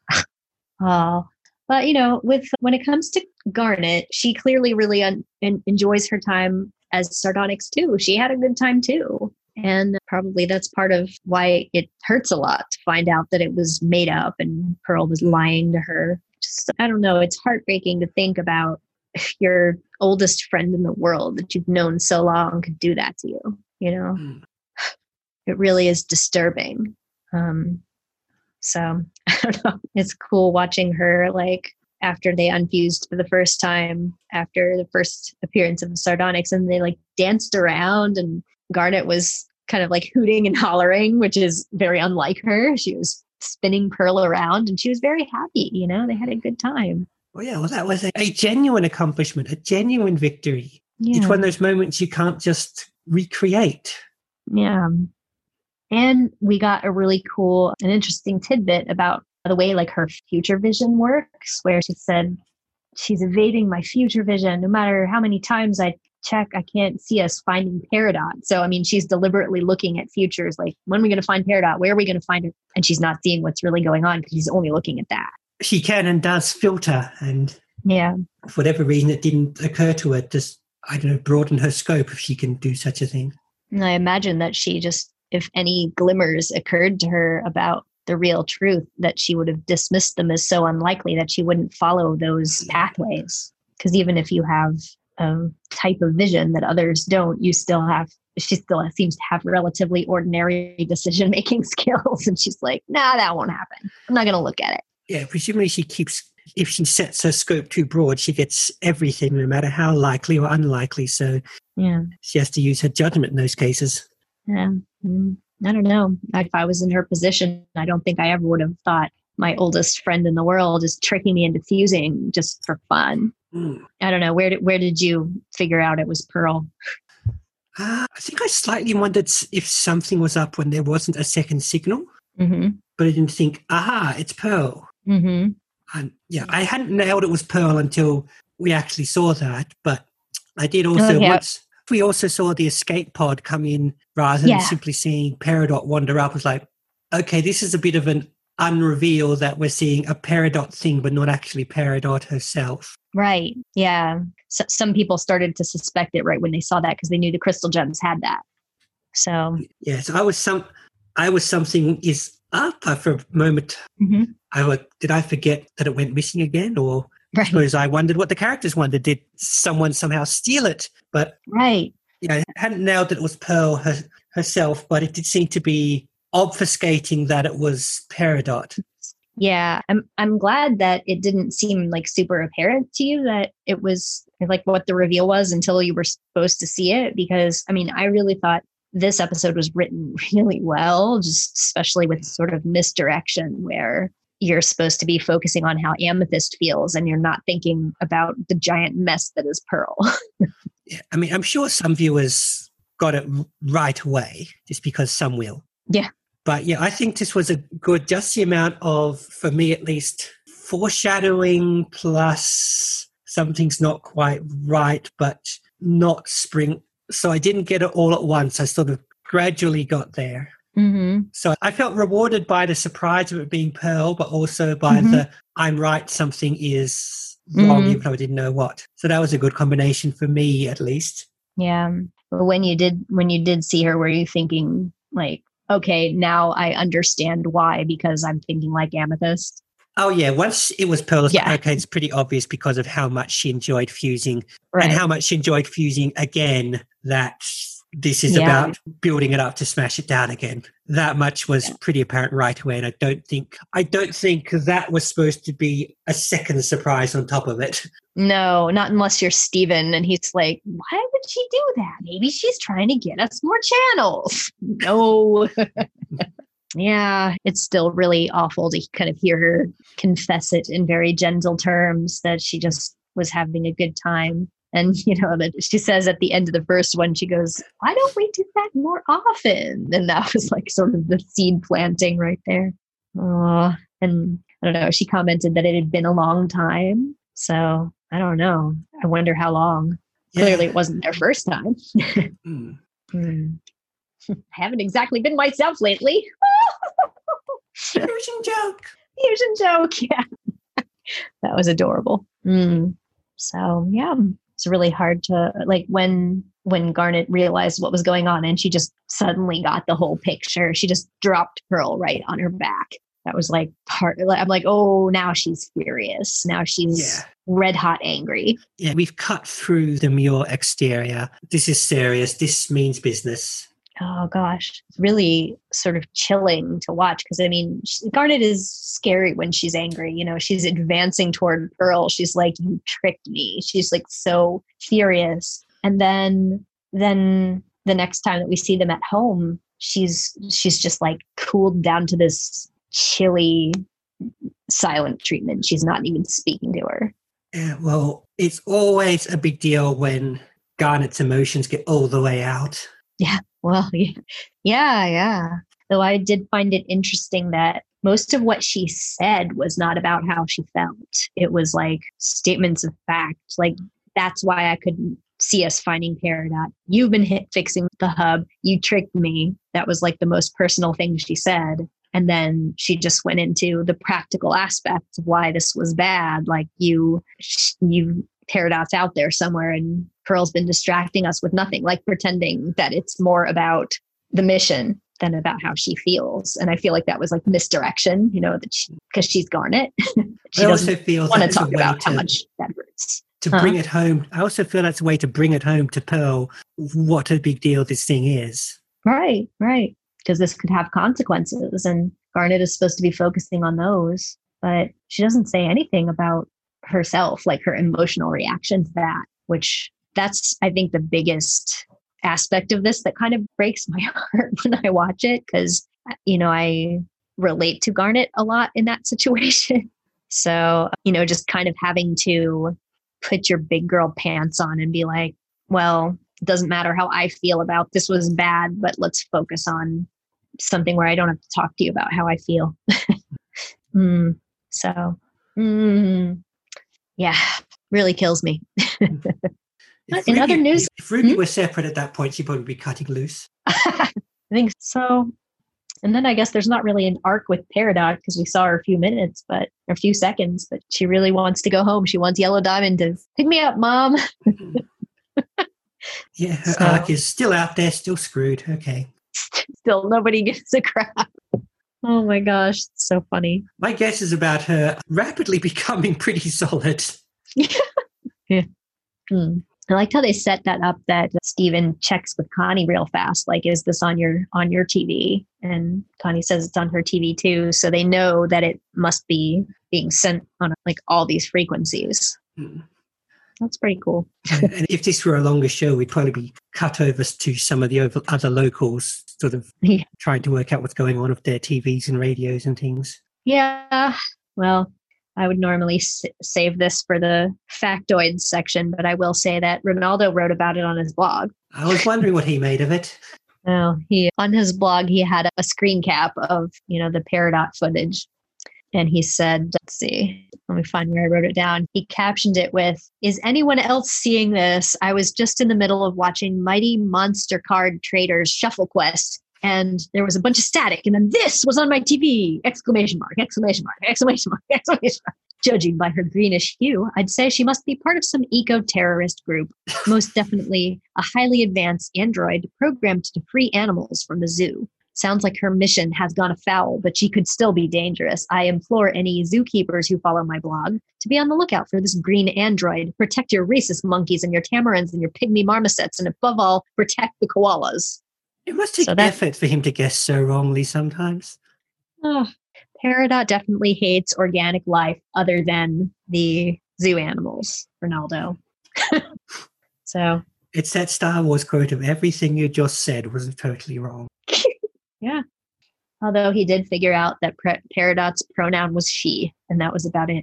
uh, but, you know, with when it comes to Garnet, she clearly really un- en- enjoys her time as Sardonyx too. She had a good time too. And probably that's part of why it hurts a lot to find out that it was made up and Pearl was lying to her. Just, I don't know. It's heartbreaking to think about your oldest friend in the world that you've known so long could do that to you. You know, mm. It really is disturbing. Um, so I don't know. It's cool watching her, like, after they unfused for the first time, after the first appearance of the Sardonyx, and they like danced around, and Garnet was kind of like hooting and hollering, which is very unlike her. She was spinning Pearl around and she was very happy. You know, they had a good time. Well, yeah, well, that was a, a genuine accomplishment, a genuine victory. Yeah. It's one of those moments you can't just recreate. Yeah. And we got a really cool and interesting tidbit about the way like her future vision works, where she said, she's evading my future vision. No matter how many times I check, I can't see us finding Peridot. So, I mean, she's deliberately looking at futures, like, when are we going to find Peridot? Where are we going to find it? And she's not seeing what's really going on because she's only looking at that. She can and does filter, and yeah, for whatever reason, it didn't occur to her to, I don't know, broaden her scope if she can do such a thing. And I imagine that she just, if any glimmers occurred to her about the real truth, that she would have dismissed them as so unlikely that she wouldn't follow those pathways. Because even if you have a type of vision that others don't, you still have, she still seems to have relatively ordinary decision-making skills. And she's like, nah, that won't happen. I'm not going to look at it. Yeah, presumably she keeps, if she sets her scope too broad, she gets everything, no matter how likely or unlikely. So yeah, she has to use her judgment in those cases. Yeah. Mm, I don't know. If I was in her position, I don't think I ever would have thought my oldest friend in the world is tricking me into fusing just for fun. Mm. I don't know. Where did, where did you figure out it was Pearl? Uh, I think I slightly wondered if something was up when there wasn't a second signal, mm-hmm. but I didn't think, aha, it's Pearl. Mm-hmm. And yeah, I hadn't nailed it was Pearl until we actually saw that, but I did also, oh, yeah. once we also saw the escape pod come in rather than yeah. simply seeing Peridot wander up, I was like, okay, this is a bit of an unreveal that we're seeing a Peridot thing, but not actually Peridot herself. Right. Yeah. So, some people started to suspect it right when they saw that because they knew the crystal gems had that. So yes, I was some. I was something is up uh, for a moment. mm-hmm. I was, did I forget that it went missing again, or right. I suppose I wondered what the characters wondered. Did someone somehow steal it? But right. Yeah, I hadn't nailed that it was Pearl her, herself, but it did seem to be obfuscating that it was Peridot. Yeah, I'm I'm glad that it didn't seem like super apparent to you that it was like what the reveal was until you were supposed to see it. Because I mean, I really thought this episode was written really well, just especially with sort of misdirection where you're supposed to be focusing on how Amethyst feels and you're not thinking about the giant mess that is Pearl. Yeah, I mean, I'm sure some viewers got it right away just because some will. Yeah. But yeah, I think this was a good, just the amount of, for me at least, foreshadowing plus something's not quite right, but not spring. So I didn't get it all at once. I sort of gradually got there. Mm-hmm. So I felt rewarded by the surprise of it being Pearl, but also by mm-hmm. the I'm right, something is wrong, mm-hmm. even though I didn't know what. So that was a good combination for me, at least. Yeah. But when you did, when you did see her, were you thinking like, okay, now I understand why, because I'm thinking like Amethyst? Oh, yeah. Once it was Pearl, yeah. okay, it's pretty obvious because of how much she enjoyed fusing right. and how much she enjoyed fusing again, that this is yeah. about building it up to smash it down again. That much was yeah. pretty apparent right away. And I don't think, I don't think that was supposed to be a second surprise on top of it. No, not unless you're Steven and he's like, why would she do that? Maybe she's trying to get us more channels. No. Yeah, it's still really awful to kind of hear her confess it in very gentle terms that she just was having a good time. And, you know, that she says at the end of the first one, she goes, why don't we do that more often? And that was like sort of the seed planting right there. Oh, and I don't know, she commented that it had been a long time. So I don't know. I wonder how long. Yeah. Clearly it wasn't their first time. mm. Mm. I haven't exactly been myself lately. Fusion joke. Fusion joke, yeah. That was adorable. Mm. So, yeah, it's really hard to, like, when when Garnet realized what was going on and she just suddenly got the whole picture, she just dropped Pearl right on her back. That was like part, I'm like, oh, now she's furious. Now she's yeah. red hot angry. Yeah, we've cut through the Muir exterior. This is serious. This means business. Oh, gosh. It's really sort of chilling to watch because, I mean, she, Garnet is scary when she's angry. You know, she's advancing toward Pearl. She's like, you tricked me. She's like so furious. And then then the next time that we see them at home, she's she's just like cooled down to this chilly, silent treatment. She's not even speaking to her. Yeah, well, it's always a big deal when Garnet's emotions get all the way out. Yeah. Well, yeah, yeah, yeah. Though I did find it interesting that most of what she said was not about how she felt. It was like statements of fact. Like, that's why I couldn't see us finding Peridot. You've been hit fixing the hub. You tricked me. That was like the most personal thing she said. And then she just went into the practical aspects of why this was bad. Like, you, you, Peridot's out there somewhere and Pearl's been distracting us with nothing, like pretending that it's more about the mission than about how she feels. And I feel like that was like misdirection, you know, that because she, she's Garnet. She I also feel want to talk about to, how much that hurts. To huh? bring it home. I also feel that's a way to bring it home to Pearl, what a big deal this thing is. Right, right. Because this could have consequences and Garnet is supposed to be focusing on those, but she doesn't say anything about herself, like her emotional reaction to that, which that's, I think, the biggest aspect of this that kind of breaks my heart when I watch it. Because, you know, I relate to Garnet a lot in that situation. So, you know, just kind of having to put your big girl pants on and be like, well, it doesn't matter how I feel about this was bad, but let's focus on something where I don't have to talk to you about how I feel. mm, so, mm, yeah, really kills me. If in Ruby, other news, if Ruby hmm? were separate at that point, she'd probably be cutting loose. I think so. And then I guess there's not really an arc with Peridot because we saw her a few minutes, but or a few seconds, but she really wants to go home. She wants Yellow Diamond to pick me up, Mom. Yeah, her So- arc is still out there, still screwed. Okay. Still, nobody gives a crap. Oh my gosh, it's so funny. My guess is about her rapidly becoming pretty solid. Hmm. I liked how they set that up that Steven checks with Connie real fast. Like, is this on your on your T V? And Connie says it's on her T V too. So they know that it must be being sent on like all these frequencies. Mm. That's pretty cool. And if this were a longer show, we'd probably be cut over to some of the over, other locals, sort of Yeah. trying to work out what's going on with their T Vs and radios and things. Yeah. Well, I would normally s- save this for the factoids section, but I will say that Ronaldo wrote about it on his blog. I was wondering what he made of it. Oh, he on his blog he had a screen cap of you know the Peridot footage, and he said, "Let's see, let me find where I wrote it down." He captioned it with, "Is anyone else seeing this? I was just in the middle of watching Mighty Monster Card Traders Shuffle Quest, and there was a bunch of static, and then this was on my T V! Exclamation mark! Exclamation mark! Exclamation mark! Exclamation mark!" Judging by her greenish hue, I'd say she must be part of some eco-terrorist group. Most definitely a highly advanced android programmed to free animals from the zoo. Sounds like her mission has gone afoul, but she could still be dangerous. I implore any zookeepers who follow my blog to be on the lookout for this green android. Protect your rhesus monkeys and your tamarins and your pygmy marmosets, and above all, protect the koalas. It must take So that- effort for him to guess so wrongly sometimes. Oh, Peridot definitely hates organic life other than the zoo animals, Ronaldo. So, It's that Star Wars quote of everything you just said was totally wrong. yeah. Although he did figure out that Pre- Peridot's pronoun was she, and that was about it.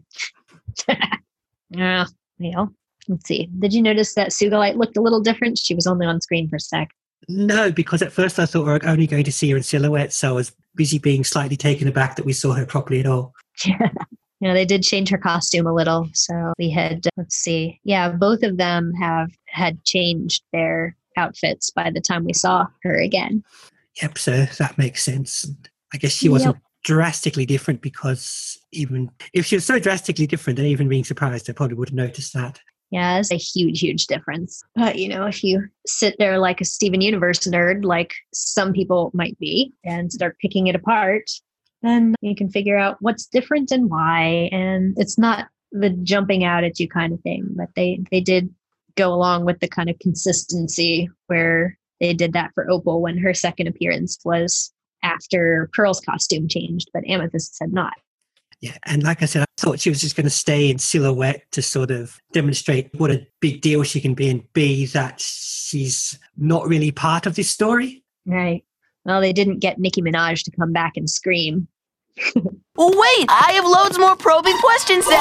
Yeah, you know. Let's see. Did you notice that Sugalite looked a little different? She was only on screen for a sec. No, because at first I thought we were only going to see her in silhouette, so I was busy being slightly taken aback that we saw her properly at all. Yeah. You know, they did change her costume a little. So we had, let's see. Yeah, both of them have had changed their outfits by the time we saw her again. Yep, so that makes sense. I guess she wasn't drastically different because even if she was so drastically different, then even being surprised, I probably would have noticed that. Yeah, it's a huge, huge difference. But, you know, if you sit there like a Steven Universe nerd, like some people might be, and start picking it apart, then you can figure out what's different and why. And it's not the jumping out at you kind of thing, but they, they did go along with the kind of consistency where they did that for Opal when her second appearance was after Pearl's costume changed, but Amethyst had not. Yeah, and like I said, I thought she was just going to stay in silhouette to sort of demonstrate what a big deal she can be, and B, that she's not really part of this story. Right. Well, they didn't get Nicki Minaj to come back and scream. Well, wait, I have loads more probing questions to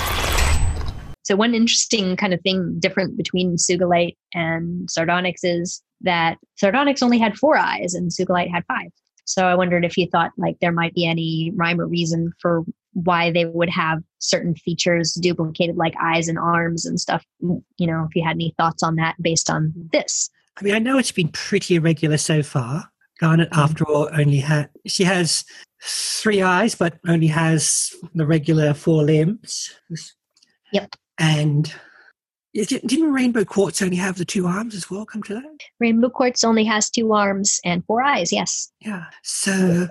ask. So one interesting kind of thing different between Sugalite and Sardonyx is that Sardonyx only had four eyes and Sugalite had five. So I wondered if you thought like there might be any rhyme or reason for why they would have certain features duplicated, like eyes and arms and stuff. You know, if you had any thoughts on that based on this. I mean, I know it's been pretty irregular so far. Garnet, after all, only had she has three eyes, but only has the regular four limbs. Yep. And it, didn't Rainbow Quartz only have the two arms as well? Come to that. Rainbow Quartz only has two arms and four eyes. Yes. Yeah. So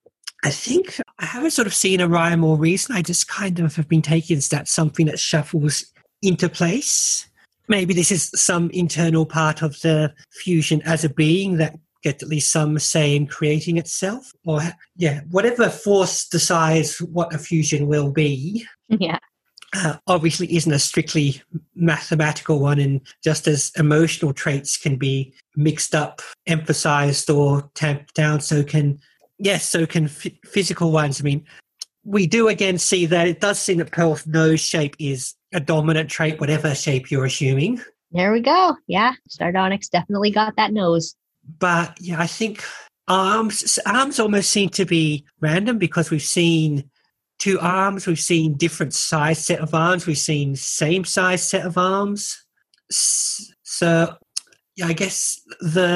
I think I haven't sort of seen a rhyme or reason. I just kind of have been taking as that something that shuffles into place. Maybe this is some internal part of the fusion as a being that gets at least some say in creating itself. Or, yeah, whatever force decides what a fusion will be. Yeah. Uh, obviously isn't a strictly mathematical one, and just as emotional traits can be mixed up, emphasized, or tamped down, so can, yes, so can f- physical ones. I mean, we do again see that it does seem that Pearl's nose shape is a dominant trait, whatever shape you're assuming. There we go. Yeah. Sardonyx definitely got that nose. But yeah, I think arms, arms almost seem to be random because we've seen two arms, we've seen different size set of arms, we've seen same size set of arms. So, yeah, I guess the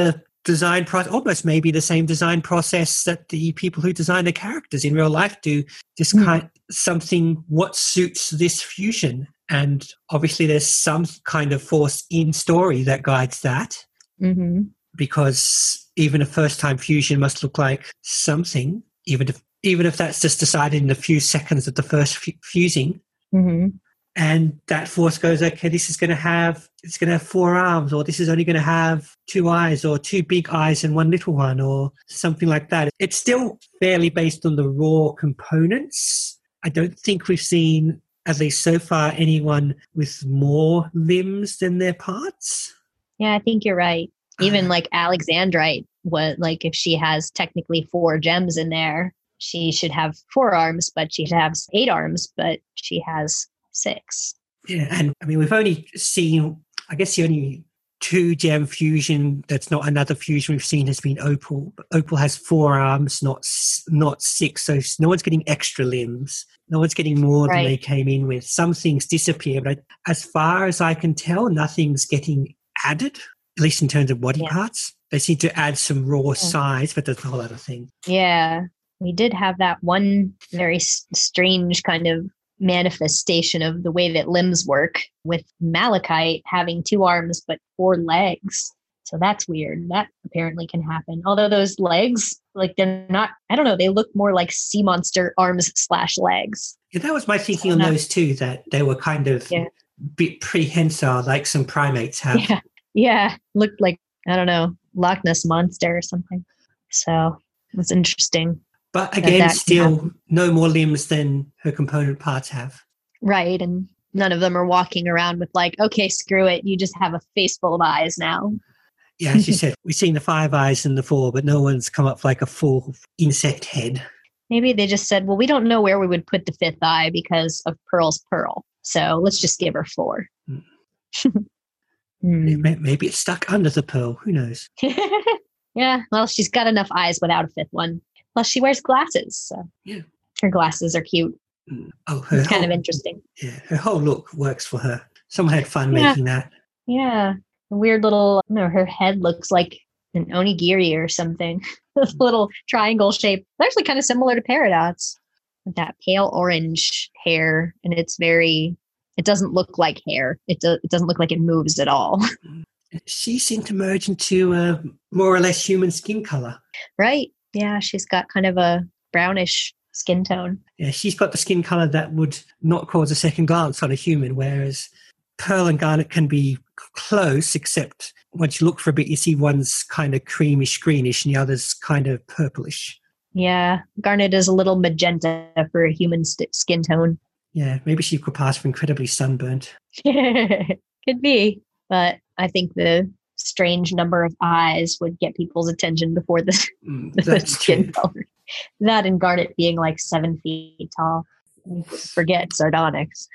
design process, almost maybe the same design process that the people who design the characters in real life do. Just Mm. kind something what suits this fusion. And obviously there's some kind of force in story that guides that, Mm-hmm. because even a first-time fusion must look like something, even if even if that's just decided in a few seconds of the first f- fusing. Mm-hmm. And that force goes, okay, this is going to have, it's going to have four arms, or this is only going to have two eyes, or two big eyes and one little one, or something like that. It's still fairly based on the raw components. I don't think we've seen, at least so far, anyone with more limbs than their parts. Yeah, I think you're right. Even Uh, like Alexandrite, what like if she has technically four gems in there, she should have four arms, but she should have eight arms, but she has six. Yeah, and I mean, we've only seen, I guess the only two gem fusion that's not another fusion we've seen has been Opal. But Opal has four arms, not s- not six, so no one's getting extra limbs. No one's getting more than Right. they came in with. Some things disappear, but as far as I can tell, nothing's getting added, at least in terms of body Yeah. parts. They seem to add some raw size, but that's a whole other thing. Yeah, we did have that one very s- strange kind of manifestation of the way that limbs work, with Malachite having two arms but four legs. So that's weird. That apparently can happen. Although those legs, like they're not, I don't know, they look more like sea monster arms slash legs. Yeah, that was my thinking on No. those two, that they were kind of Yeah. bit prehensile, like some primates have. Yeah. Yeah. Looked like, I don't know, Loch Ness monster or something. So it's interesting. But that again, that can still happen. no more limbs than her component parts have. Right. And none of them are walking around with like, okay, screw it. You just have a face full of eyes now. Yeah, as you said, we've seen the five eyes and the four, but no one's come up like a full insect head. Maybe they just said, well, we don't know where we would put the fifth eye because of Pearl's pearl. So let's just give her four. Mm. Hmm. May- Maybe it's stuck under the pearl. Who knows? Yeah. Well, she's got enough eyes without a fifth one. Plus, she wears glasses. So Yeah. her glasses are cute. Mm. Oh, her It's kind whole, of interesting. yeah, her whole look works for her. Someone had fun Yeah. making that. Yeah. A weird little, you know, her head looks like an onigiri or something. This little triangle shape. It's actually kind of similar to Paradox, with that pale orange hair. And it's very, it doesn't look like hair. It, do, it doesn't look like it moves at all. She seemed to merge into a more or less human skin color. Right. Yeah. She's got kind of a brownish skin tone. Yeah, she's got the skin color that would not cause a second glance on a human, whereas Pearl and Garnet can be close, except once you look for a bit, you see one's kind of creamish greenish and the other's kind of purplish. Yeah. Garnet is a little magenta for a human st- skin tone. Yeah, maybe she could pass for incredibly sunburnt. Could be. But I think the strange number of eyes would get people's attention before the, Mm, the that's skin true. color. That and Garnet being like seven feet tall. Forget Sardonyx.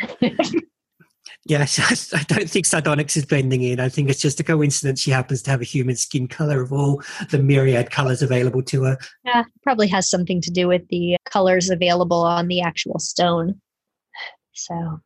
Yes, I don't think Sardonyx is blending in. I think it's just a coincidence she happens to have a human skin color of all the myriad colors available to her. Yeah, probably has something to do with the colors available on the actual stone. So,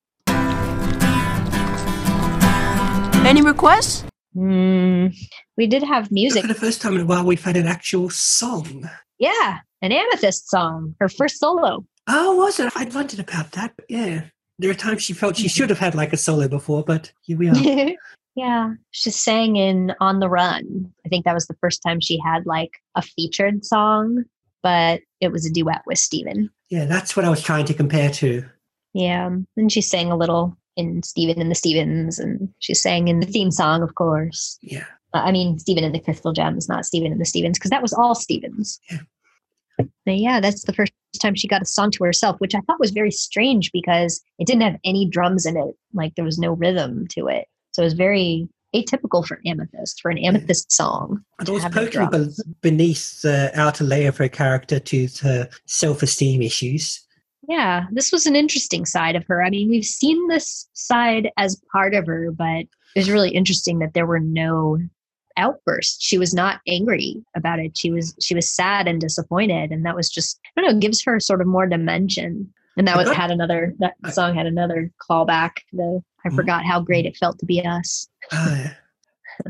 Any requests? mm, we did have But music. for the first time in a while, we've had an actual song. Yeah, an Amethyst song, her first solo. Oh, was it? I'd wondered about that, but yeah. There are times she felt she should have had like a solo before, but here we are. Yeah, she sang in On the Run. I think that was the first time she had like a featured song, but it was a duet with Steven. Yeah, that's what I was trying to compare to. Yeah, and she sang a little in Steven and the Stevens, and she sang in the theme song, of course. Yeah. Uh, I mean, Steven and the Crystal Gems, not Steven and the Stevens, because that was all Stevens. Yeah. But yeah, that's the first time she got a song to herself, which I thought was very strange because it didn't have any drums in it. Like there was no rhythm to it. So it was very atypical for Amethyst, for an Amethyst song. And to I was have the poking drums. be- beneath the outer layer of her character to her self-esteem issues. Yeah, this was an interesting side of her. I mean, we've seen this side as part of her, but it was really interesting that there were no outbursts. She was not angry about it. She was she was sad and disappointed, and that was just, I don't know, gives her sort of more dimension. And that I was got- had another that I- song had another callback. The I Mm. forgot how great it felt to be us. Ah, yeah.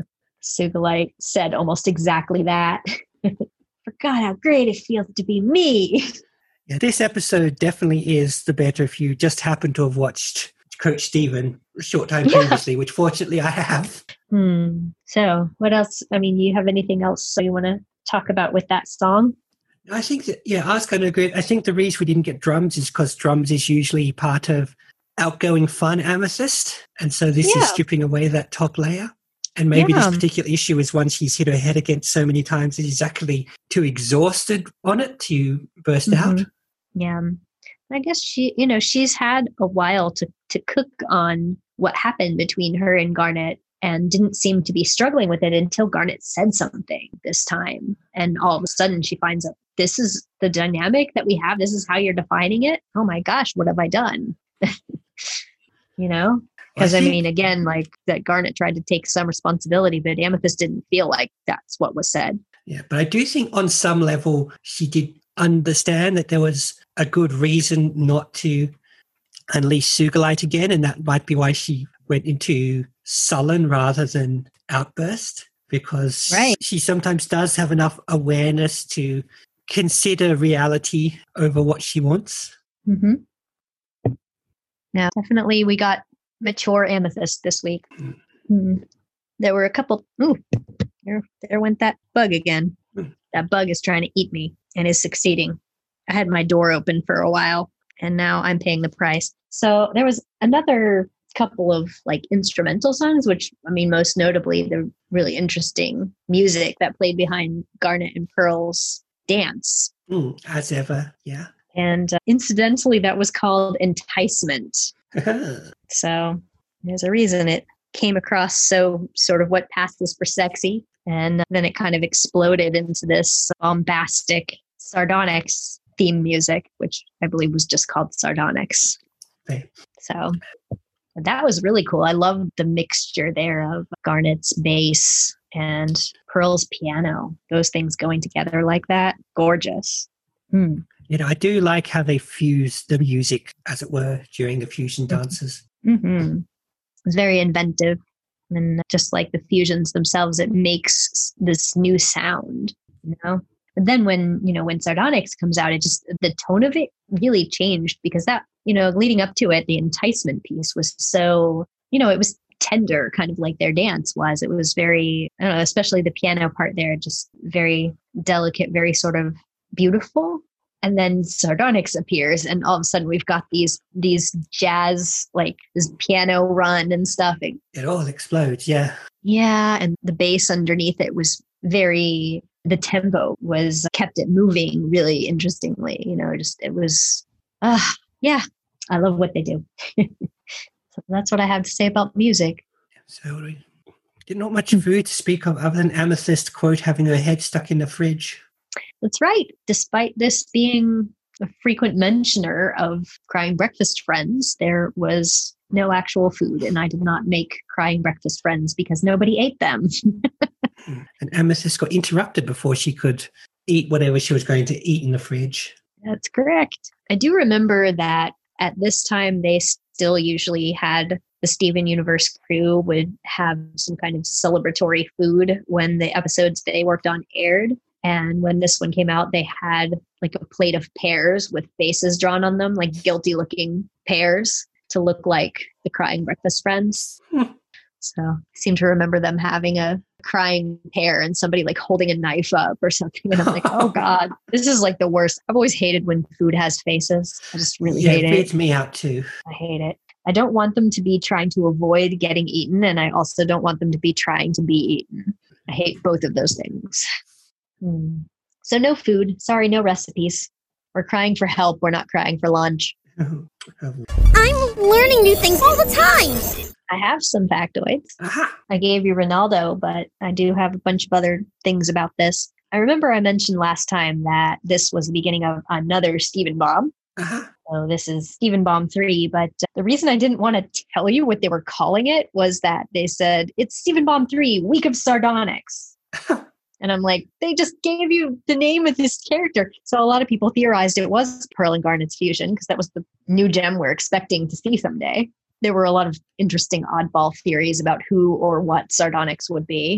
Sugalite said almost exactly that. Forgot how great it feels to be me. Yeah, this episode definitely is the better if you just happen to have watched Coach Steven a short time Yeah. previously, which fortunately I have. Hmm. So what else? I mean, you have anything else you want to talk about with that song? I think that, yeah, I was going to agree. I think the reason we didn't get drums is because drums is usually part of outgoing fun Amethyst. And so this Yeah. is stripping away that top layer. And maybe Yeah. this particular issue is one she's hit her head against so many times that she's actually too exhausted on it to burst Mhm. out. Yeah. I guess she, you know, she's had a while to, to cook on what happened between her and Garnet and didn't seem to be struggling with it until Garnet said something this time. And all of a sudden she finds out this is the dynamic that we have. This is how you're defining it. Oh my gosh, what have I done? You know? Because I, think- mean, again, like that Garnet tried to take some responsibility, but Amethyst didn't feel like that's what was said. Yeah, but I do think on some level she did understand that there was a good reason not to unleash Sugalite again, and that might be why she went into sullen rather than outburst, because Right. she sometimes does have enough awareness to consider reality over what she wants. Mm-hmm. Now, definitely we got mature Amethyst this week. Hmm. There were a couple. Ooh, there, there went that bug again. That bug is trying to eat me and is succeeding. I had my door open for a while and now I'm paying the price. So there was another couple of like instrumental songs, which I mean, most notably, the really interesting music that played behind Garnet and Pearl's dance. Mm, as ever, yeah. And uh, incidentally, that was called Enticement. So there's a reason it came across so sort of what passed as for sexy. And then it kind of exploded into this bombastic Sardonyx theme music, which I believe was just called Sardonyx. Okay. So that was really cool. I loved the mixture there of Garnet's bass and Pearl's piano. Those things going together like that. Gorgeous. Hmm. You know, I do like how they fuse the music, as it were, during the fusion dances. Mm-hmm. It's very inventive. And just like the fusions themselves, it makes this new sound, you know? But then when, you know, when Sardonyx comes out, it just, the tone of it really changed because that, you know, leading up to it, the enticement piece was so, you know, it was tender, kind of like their dance was. It was very, I don't know, especially the piano part there, just very delicate, very sort of beautiful. And then Sardonyx appears, and all of a sudden we've got these these jazz, like this piano run and stuff. It, It all explodes, yeah. yeah, and the bass underneath it was very, the tempo was kept it moving really interestingly. You know, just it was, uh, yeah, I love what they do. So that's what I have to say about music. So we did not much food to speak of other than Amethyst, quote, having her head stuck in the fridge. That's right. Despite this being a frequent mentioner of Crying Breakfast Friends, there was no actual food, and I did not make Crying Breakfast Friends because nobody ate them. And Amethyst got interrupted before she could eat whatever she was going to eat in the fridge. That's correct. I do remember that at this time, they still usually had the Steven Universe crew would have some kind of celebratory food when the episodes they worked on aired. And when this one came out, they had like a plate of pears with faces drawn on them, like guilty looking pears to look like the Crying Breakfast Friends. Hmm. So I seem to remember them having a crying pear and somebody like holding a knife up or something. And I'm like, oh God, this is like the worst. I've always hated when food has faces. I just really Yeah, hate it it. weirds me out too. I hate it. I don't want them to be trying to avoid getting eaten. And I also don't want them to be trying to be eaten. I hate both of those things. Hmm. So no food. Sorry, no recipes. We're crying for help. We're not crying for lunch. Oh, oh. I'm learning new things all the time. I have some factoids. Aha! I gave you Ronaldo, but I do have a bunch of other things about this. I remember I mentioned last time that this was the beginning of another Steven Bomb. Aha! So this is Steven Bomb three, but the reason I didn't want to tell you what they were calling it was that they said, it's Steven Bomb three, Week of Sardonyx. And I'm like, they just gave you the name of this character. So a lot of people theorized it was Pearl and Garnet's fusion because that was the new gem we're expecting to see someday. There were a lot of interesting oddball theories about who or what Sardonyx would be.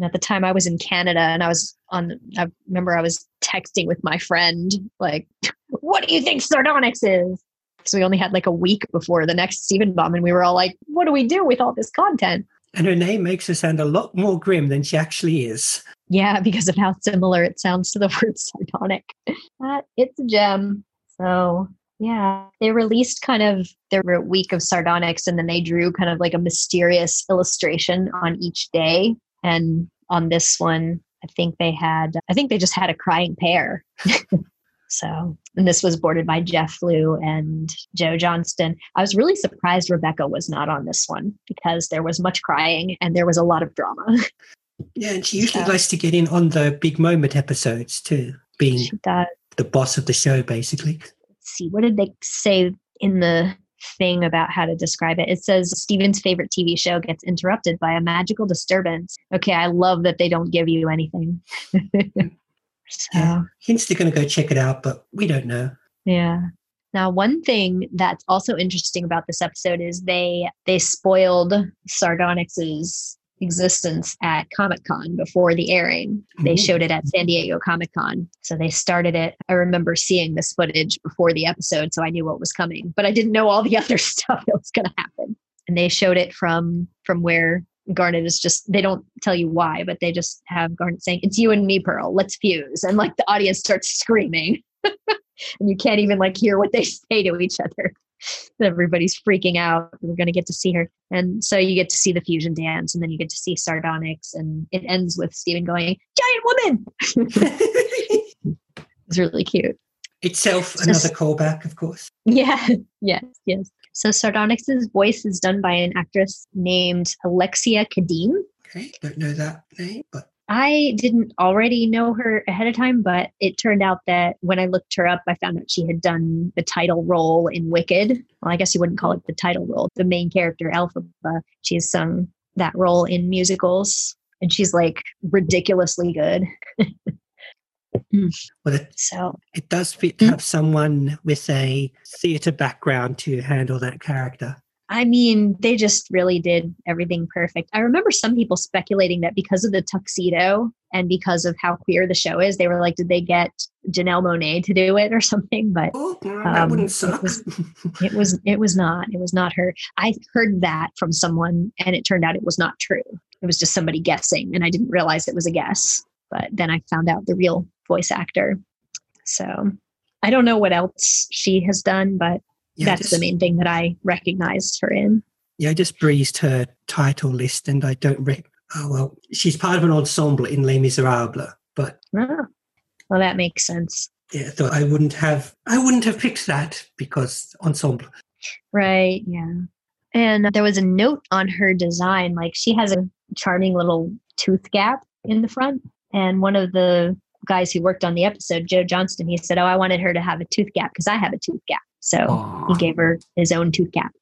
And at the time I was in Canada and I was on, I remember I was texting with my friend, like, what do you think Sardonyx is? So we only had like a week before the next Steven Bomb. And we were all like, what do we do with all this content? And her name makes her sound a lot more grim than she actually is. Yeah, because of how similar it sounds to the word sardonic. But it's a gem. So yeah, they released kind of their week of Sardonyx, and then they drew kind of like a mysterious illustration on each day. And on this one, I think they had, I think they just had a crying pair. So, and this was boarded by Jeff Flew and Joe Johnston. I was really surprised Rebecca was not on this one because there was much crying and there was a lot of drama. Yeah, and she usually So- likes to get in on the big moment episodes too, being She does. the boss of the show, basically. Let's see, what did they say in the thing about how to describe it? It says Steven's favorite T V show gets interrupted by a magical disturbance. Okay, I love that they don't give you anything. So, Yeah. Hints they're going to go check it out, but we don't know. yeah. Now, one thing that's also interesting about this episode is they they spoiled Sardonyx's existence at Comic-Con before the airing. They Ooh. showed it at San Diego Comic-Con. So they started it. I remember seeing this footage before the episode, so I knew what was coming, but I didn't know all the other stuff that was going to happen. And they showed it from from where Garnet is just, they don't tell you why, but they just have Garnet saying, it's you and me, Pearl, let's fuse. And like the audience starts screaming and you can't even like hear what they say to each other. Everybody's freaking out. We're going to get to see her. And so you get to see the fusion dance, and then you get to see Sardonyx, and it ends with Steven going, giant woman. It's really cute. Itself, It's another just- callback, of course. Yeah, yes, yes. So Sardonyx's voice is done by an actress named Alexia Kadim. Okay, don't know that name, but I didn't already know her ahead of time, but it turned out that when I looked her up, I found out she had done the title role in Wicked. Well, I guess you wouldn't call it the title role. The main character, Elphaba, she has sung that role in musicals, and she's like ridiculously good. well, it, So it does fit to Mm. have someone with a theatre background to handle that character. I mean, they just really did everything perfect. I remember some people speculating that because of the tuxedo and because of how queer the show is, they were like, did they get Janelle Monáe to do it or something? But Oh, that Um, wouldn't it suck. was- it was it was not. It was not her. I heard that from someone, and it turned out it was not true. It was just somebody guessing, and I didn't realize it was a guess. But then I found out the real voice actor. So I don't know what else she has done, but yeah, that's just, the main thing that I recognized her in. Yeah, I just breezed her title list, and I don't. Re- oh well, she's part of an ensemble in Les Miserables, but Oh, well, that makes sense. yeah, I thought I wouldn't have. I wouldn't have picked that because ensemble. Right. Yeah. And there was a note on her design. Like she has a charming little tooth gap in the front. And one of the guys who worked on the episode, Joe Johnston, he said, oh, I wanted her to have a tooth gap because I have a tooth gap. So Aw. he gave her his own tooth gap.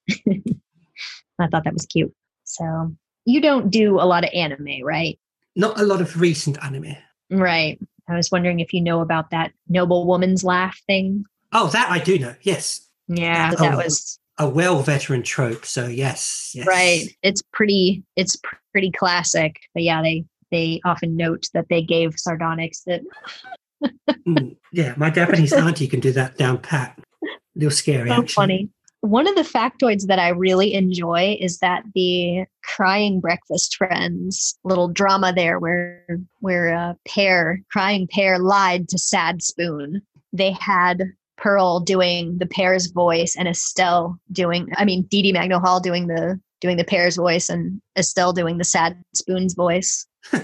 I thought that was cute. So you don't do a lot of anime, right? Not a lot of recent anime. Right. I was wondering if you know about that noble woman's laugh thing. Oh, that I do know. Yes, Yeah, Oh, that was a well veteran trope. So yes, yes. right. It's pretty. It's pr- pretty classic. But yeah, they they often note that they gave Sardonyx that. Mm, yeah, my Japanese auntie can do that down pat. A little scary, So actually. funny. One of the factoids that I really enjoy is that the crying breakfast friends little drama there where where uh, Pear, crying Pear lied to Sad Spoon. They had Pearl doing the Pear's voice and Estelle doing, I mean, Dee Dee Magno Hall doing the doing the Pear's voice and Estelle doing the Sad Spoon's voice. Why,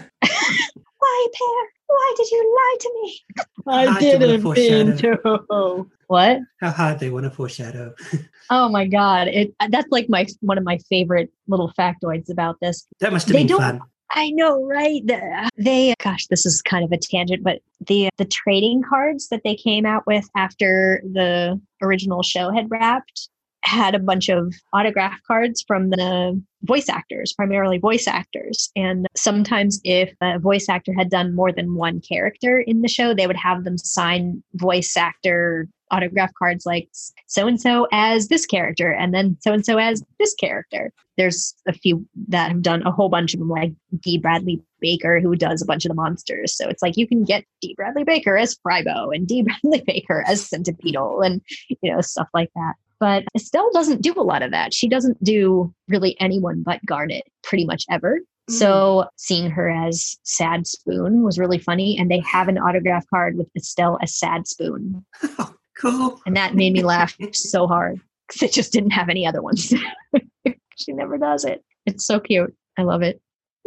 Pear? Why did you lie to me? I Hard to didn't mean to. What? How hard they want to foreshadow. Oh my God. It that's like my one of my favorite little factoids about this. That must have They been don't- fun. I know, right? The- They gosh, this is kind of a tangent, but the the trading cards that they came out with after the original show had wrapped had a bunch of autograph cards from the voice actors, primarily voice actors. And sometimes if a voice actor had done more than one character in the show, they would have them sign voice actor autograph cards like so-and-so as this character and then so-and-so as this character. There's a few that have done a whole bunch of them, like D. Bradley Baker, who does a bunch of the monsters. So it's like you can get D. Bradley Baker as Frybo and D. Bradley Baker as Centipedal and, you know, stuff like that. But Estelle doesn't do a lot of that. She doesn't do really anyone but Garnet pretty much ever. Mm. So seeing her as Sad Spoon was really funny. And they have an autograph card with Estelle as Sad Spoon. Oh, cool. And that made me laugh so hard because it just didn't have any other ones. She never does it. It's so cute. I love it.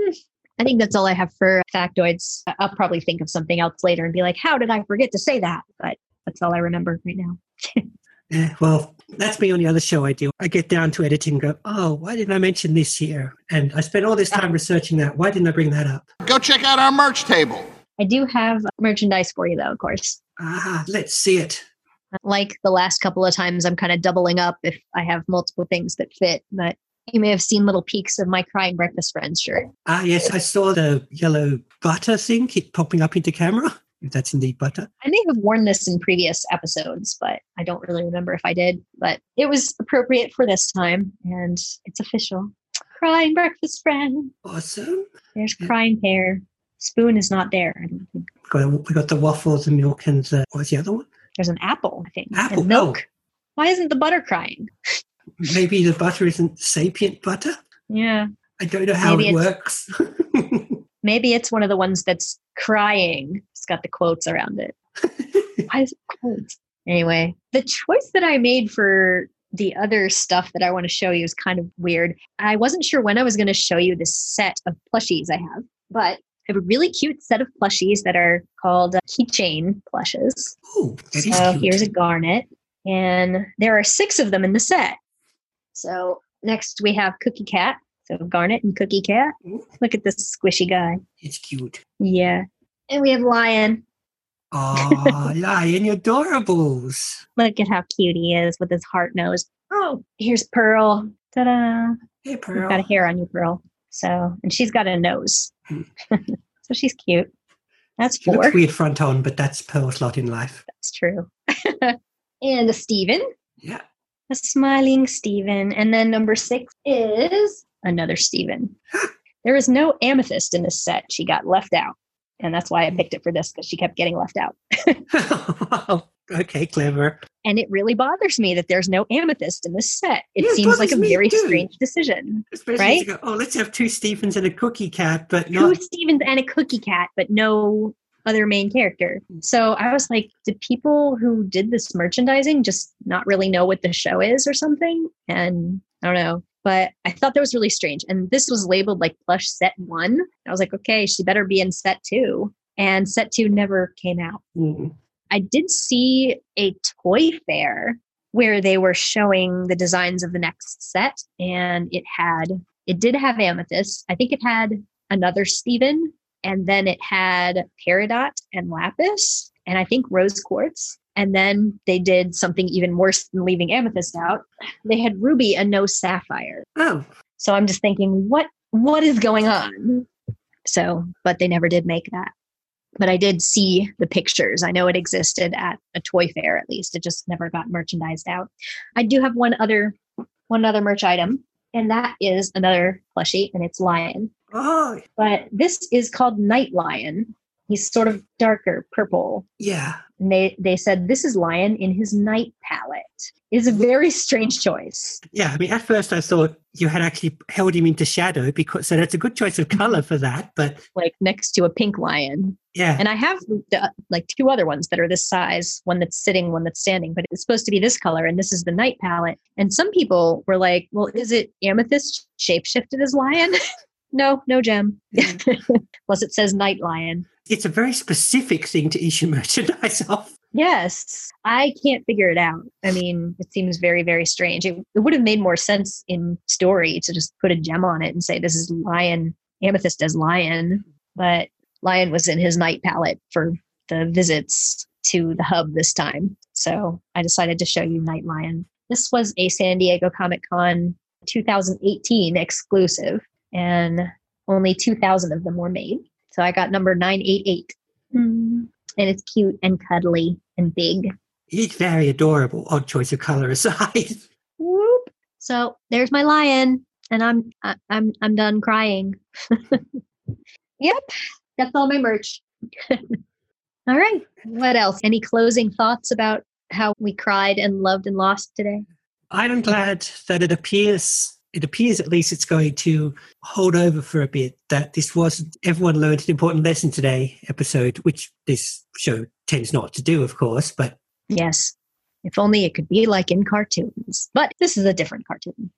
I think that's all I have for factoids. I'll probably think of something else later and be like, how did I forget to say that? But that's all I remember right now. Yeah, well, that's me on the other show I do. I get down to editing and go, oh, why didn't I mention this here? And I spent all this time researching that. Why didn't I bring that up? Go check out our merch table. I do have merchandise for you, though, of course. Ah, let's see it. Like the last couple of times, I'm kind of doubling up if I have multiple things that fit. But you may have seen little peeks of my Crying Breakfast Friends shirt. Ah, yes, I saw the yellow butter thing keep popping up into camera. If that's indeed butter. I may have worn this in previous episodes, but I don't really remember if I did. But it was appropriate for this time, and it's official. Crying Breakfast Friend. Awesome. There's Crying Pear. Spoon is not there, I don't think. We got, we got the waffles, the milk, and the, what was the other one? There's an apple, I think. Apple, and milk. Oh. Why isn't the butter crying? Maybe the butter isn't sapient butter? Yeah. I don't know how Maybe it it's, works. Maybe it's one of the ones that's crying. It's got the quotes around it. Why is it quotes? Anyway, the choice that I made for the other stuff that I want to show you is kind of weird. I wasn't sure when I was going to show you this set of plushies I have, but I have a really cute set of plushies that are called uh, keychain plushes. Oh, that is so cute. Here's a Garnet, and there are six of them in the set. So next we have Cookie Cat. So Garnet and Cookie Cat. Look at this squishy guy. It's cute. Yeah. And we have Lion. Oh, Lion, you're adorables. Look at how cute he is with his heart nose. Oh, here's Pearl. Ta-da. Hey, Pearl. You've got a hair on you, Pearl. So, and she's got a nose. Hmm. So she's cute. That's She four. looks weird front on, but that's Pearl's lot in life. That's true. And a Steven. Yeah. A smiling Steven. And then number six is another Steven. There is no amethyst in this set. She got left out. And that's why I picked it for this, because she kept getting left out. Oh, okay, clever. And it really bothers me that there's no amethyst in this set. It Yeah, it seems like a bothers me very too. strange decision. Especially Right? to go, oh, let's have two Stephens and a Cookie Cat, but Two not... Stevens and a Cookie Cat, but no other main character. So I was like, did people who did this merchandising just not really know what the show is or something? And I don't know. But I thought that was really strange. And this was labeled like plush set one. I was like, okay, she better be in set two. And set two never came out. Mm. I did see a toy fair where they were showing the designs of the next set. And it had, it did have amethyst. I think it had another Steven. And then it had Peridot and Lapis. And I think Rose Quartz. And then they did something even worse than leaving amethyst out. They had ruby and no sapphire. Oh, So I'm just thinking, what what is going on? So, but they never did make that. But I did see the pictures. I know it existed at a toy fair, at least. It just never got merchandised out. I do have one other one other merch item, and that is another plushie, and it's Lion. oh, But this is called Night Lion. He's sort of darker purple. yeah. And they, they said, this is Lion in his night palette. It is a very strange choice. Yeah, I mean, at first I thought you had actually held him into shadow, because so that's a good choice of color for that. But Like next to a pink lion. yeah, And I have the, like two other ones that are this size, one that's sitting, one that's standing, but it's supposed to be this color. And this is the night palette. And some people were like, well, is it amethyst shapeshifted as lion? No, no gem. Plus it says night lion. it's a very specific thing to issue merchandise of. Yes, I can't figure it out. I mean, it seems very, very strange. It, it would have made more sense in story to just put a gem on it and say this is lion, amethyst as lion. But lion was in his night palette for the visits to the hub this time. So I decided to show you Night Lion. This was a San Diego Comic Con two thousand eighteen exclusive, and only two thousand of them were made. So I got number nine eight eight. Mm. And it's cute and cuddly and big. He's very adorable, odd choice of color aside. Whoop. So there's my lion, and I'm I, I'm I'm done crying. Yep, that's all my merch. All right. What else? Any closing thoughts about how we cried and loved and lost today? I'm glad that it appears, it appears at least it's going to hold over for a bit, that this wasn't, everyone learned an important lesson today episode, which this show tends not to do, of course, but. Yes. If only it could be like in cartoons. But this is a different cartoon.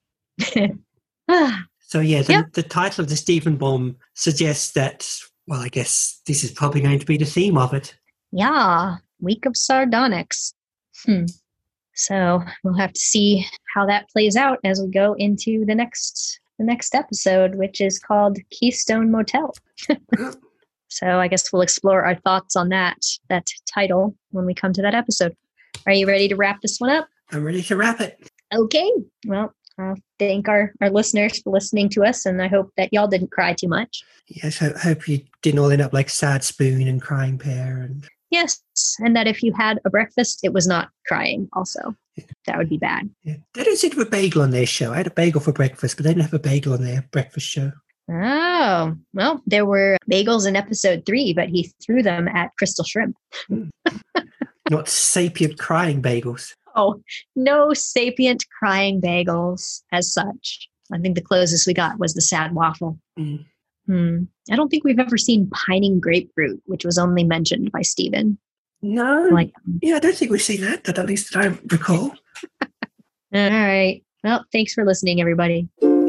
So yeah, the, Yep. the title of the Stephen Bomb suggests that, well, I guess this is probably going to be the theme of it. Yeah. Week of Sardonyx. Hmm. So we'll have to see how that plays out as we go into the next the next episode, which is called Keystone Motel. So I guess we'll explore our thoughts on that that title when we come to that episode. Are you ready to wrap this one up? I'm ready to wrap it. Okay. Well, I'll thank our, our listeners for listening to us, and I hope that y'all didn't cry too much. Yes, I hope you didn't all end up like Sad Spoon and Crying Pear. And Yes, and that if you had a breakfast, it was not crying also. That would be bad. yeah. They don't seem to have a bagel on their show. I had a bagel for breakfast, but they didn't have a bagel on their breakfast show. Oh, well, there were bagels in episode three, but he threw them at Crystal Shrimp. Not sapient crying bagels. Oh, no sapient crying bagels as such. I think the closest we got was the sad waffle. Mm. Hmm. I don't think we've ever seen pining grapefruit, which was only mentioned by Stephen. No. Like, Yeah, I don't think we've seen that, that at least that I recall. all right. Well, thanks for listening, everybody.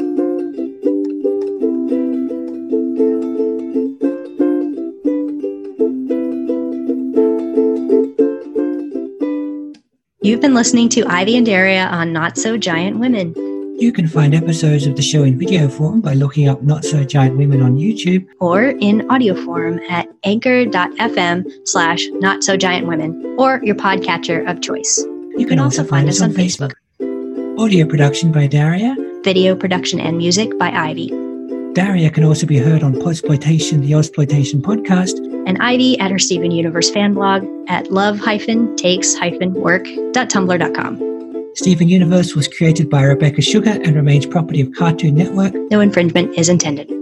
You've been listening to Ivy and Daria on Not So Giant Women. You can find episodes of the show in video form by looking up Not So Giant Women on YouTube. Or in audio form at anchor.fm slash not so giant women or your podcatcher of choice. You can also find us on Facebook. Audio production by Daria. Video production and music by Ivy. Daria can also be heard on Podsploitation, the Ozploitation podcast. And Ivy at her Steven Universe fan blog at love takes work dot tumblr dot com. Steven Universe was created by Rebecca Sugar and remains property of Cartoon Network. No infringement is intended.